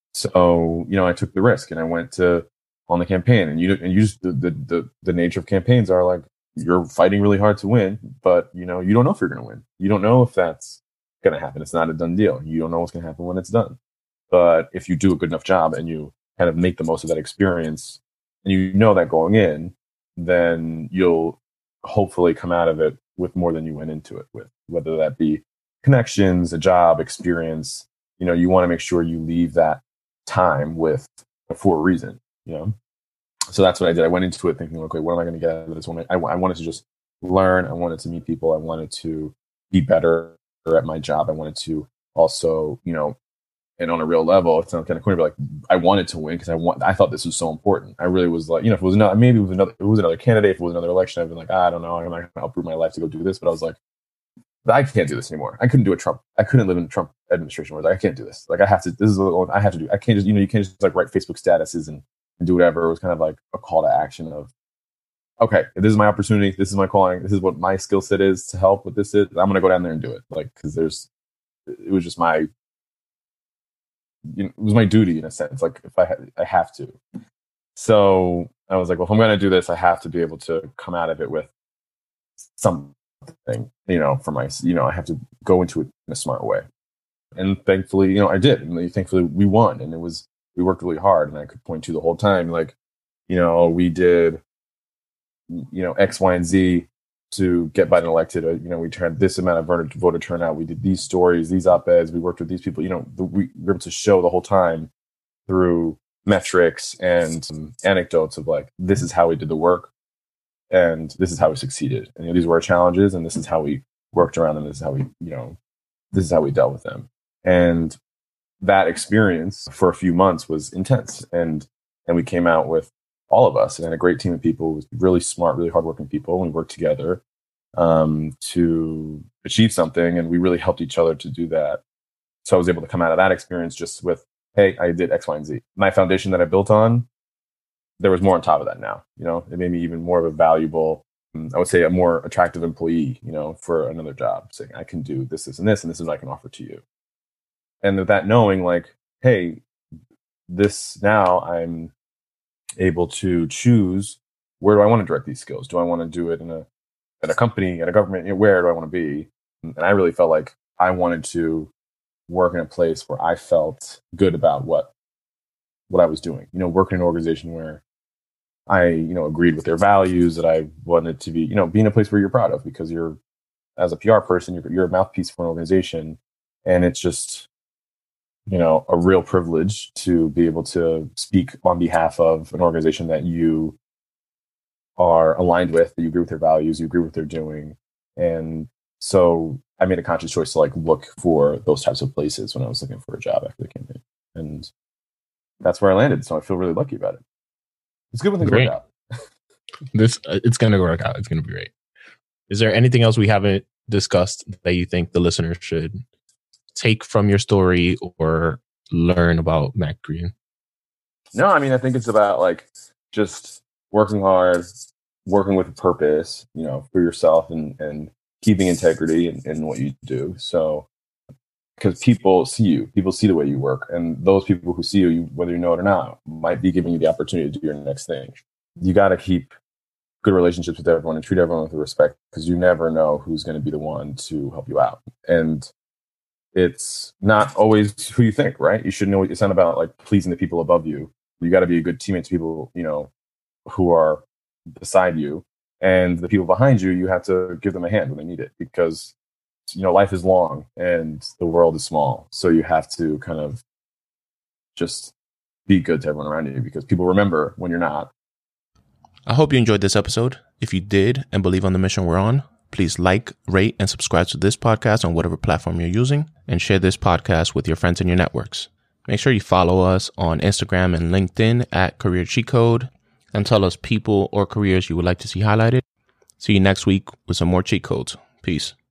So, you know, I took the risk and I went to on the campaign, and you and you just the the the, the nature of campaigns are like you're fighting really hard to win, but you know, you don't know if you're going to win. You don't know if that's going to happen. It's not a done deal. You don't know what's going to happen when it's done. But if you do a good enough job and you kind of make the most of that experience, and you know that going in, then you'll hopefully come out of it with more than you went into it with, whether that be connections, a job, experience. You know, you want to make sure you leave that time with for a reason, you know? So that's what I did. I went into it thinking, okay, what am I going to get out of this one? I, I wanted to just learn. I wanted to meet people. I wanted to be better at my job. I wanted to also, you know, and on a real level, it sounds kind of corny, but like I wanted to win because I want. I thought this was so important. I really was like, you know, if it was not, maybe it was another, if it was another candidate, if it was another election, I'd been like, ah, I don't know, I'm not going to uproot my life to go do this. But I was like, I can't do this anymore. I couldn't do a Trump. I couldn't live in a Trump administration where I, was like, I can't do this. Like I have to. This is what I have to do. I can't just, you know, you can't just like write Facebook statuses and, and do whatever. It was kind of like a call to action of, okay, this is my opportunity. This is my calling. This is what my skill set is to help with this. Is I'm going to go down there and do it. Like because there's, it was just my. You know, it was my duty in a sense. Like if I ha- I have to. So I was like, well, if I'm going to do this, I have to be able to come out of it with something, you know, for my, you know, I have to go into it in a smart way. And thankfully, you know, I did. And thankfully we won. And it was, we worked really hard. And I could point to the whole time, like, you know, we did, you know, X, Y, and Z to get Biden elected. You know, we had this amount of voter, voter turnout. We did these stories, these op-eds. We worked with these people. You know, the, we were able to show the whole time through metrics and um, anecdotes of like, this is how we did the work, and this is how we succeeded. And you know, these were our challenges, and this is how we worked around them. This is how we, you know, this is how we dealt with them. And that experience for a few months was intense. And and we came out with all of us and a great team of people, really smart, really hardworking people. And we worked together um, to achieve something. And we really helped each other to do that. So I was able to come out of that experience just with, hey, I did X, Y, and Z. My foundation that I built on, there was more on top of that now. You know, it made me even more of a valuable, I would say a more attractive employee, you know, for another job, saying I can do this, this, and this, and this is what I can offer to you. And with that knowing like, hey, this now I'm able to choose, where do I want to direct these skills? Do I want to do it in a at a company, at a government? You know, where do I want to be? And I really felt like I wanted to work in a place where I felt good about what what I was doing. You know, work in an organization where I, you know, agreed with their values, that I wanted to be, you know, be in a place where you're proud of, because you're, as a P R person, you're, you're a mouthpiece for an organization, and it's just, you know, a real privilege to be able to speak on behalf of an organization that you are aligned with, that you agree with their values, you agree with what they're doing. And so I made a conscious choice to like look for those types of places when I was looking for a job after the campaign. And that's where I landed. So I feel really lucky about it. It's good when things Great. work out. This uh, it's going to work out. It's going to be great. Is there anything else we haven't discussed that you think the listeners should take from your story or learn about Mac Green? No, I mean, I think it's about like just working hard, working with a purpose, you know, for yourself, and, and keeping integrity in, in what you do. So, because people see you, people see the way you work, and those people who see you, you, whether you know it or not, might be giving you the opportunity to do your next thing. You got to keep good relationships with everyone and treat everyone with respect, because you never know who's going to be the one to help you out. And it's not always who you think, right? You should know it's not about like pleasing the people above you. You got to be a good teammate to people, you know, who are beside you, and the people behind you, you have to give them a hand when they need it, because, you know, life is long and the world is small. So you have to kind of just be good to everyone around you, because people remember when you're not. I hope you enjoyed this episode. If you did and believe on the mission we're on, please like, rate, and subscribe to this podcast on whatever platform you're using, and share this podcast with your friends in your networks. Make sure you follow us on Instagram and LinkedIn at Career Cheat Code, and tell us people or careers you would like to see highlighted. See you next week with some more cheat codes. Peace.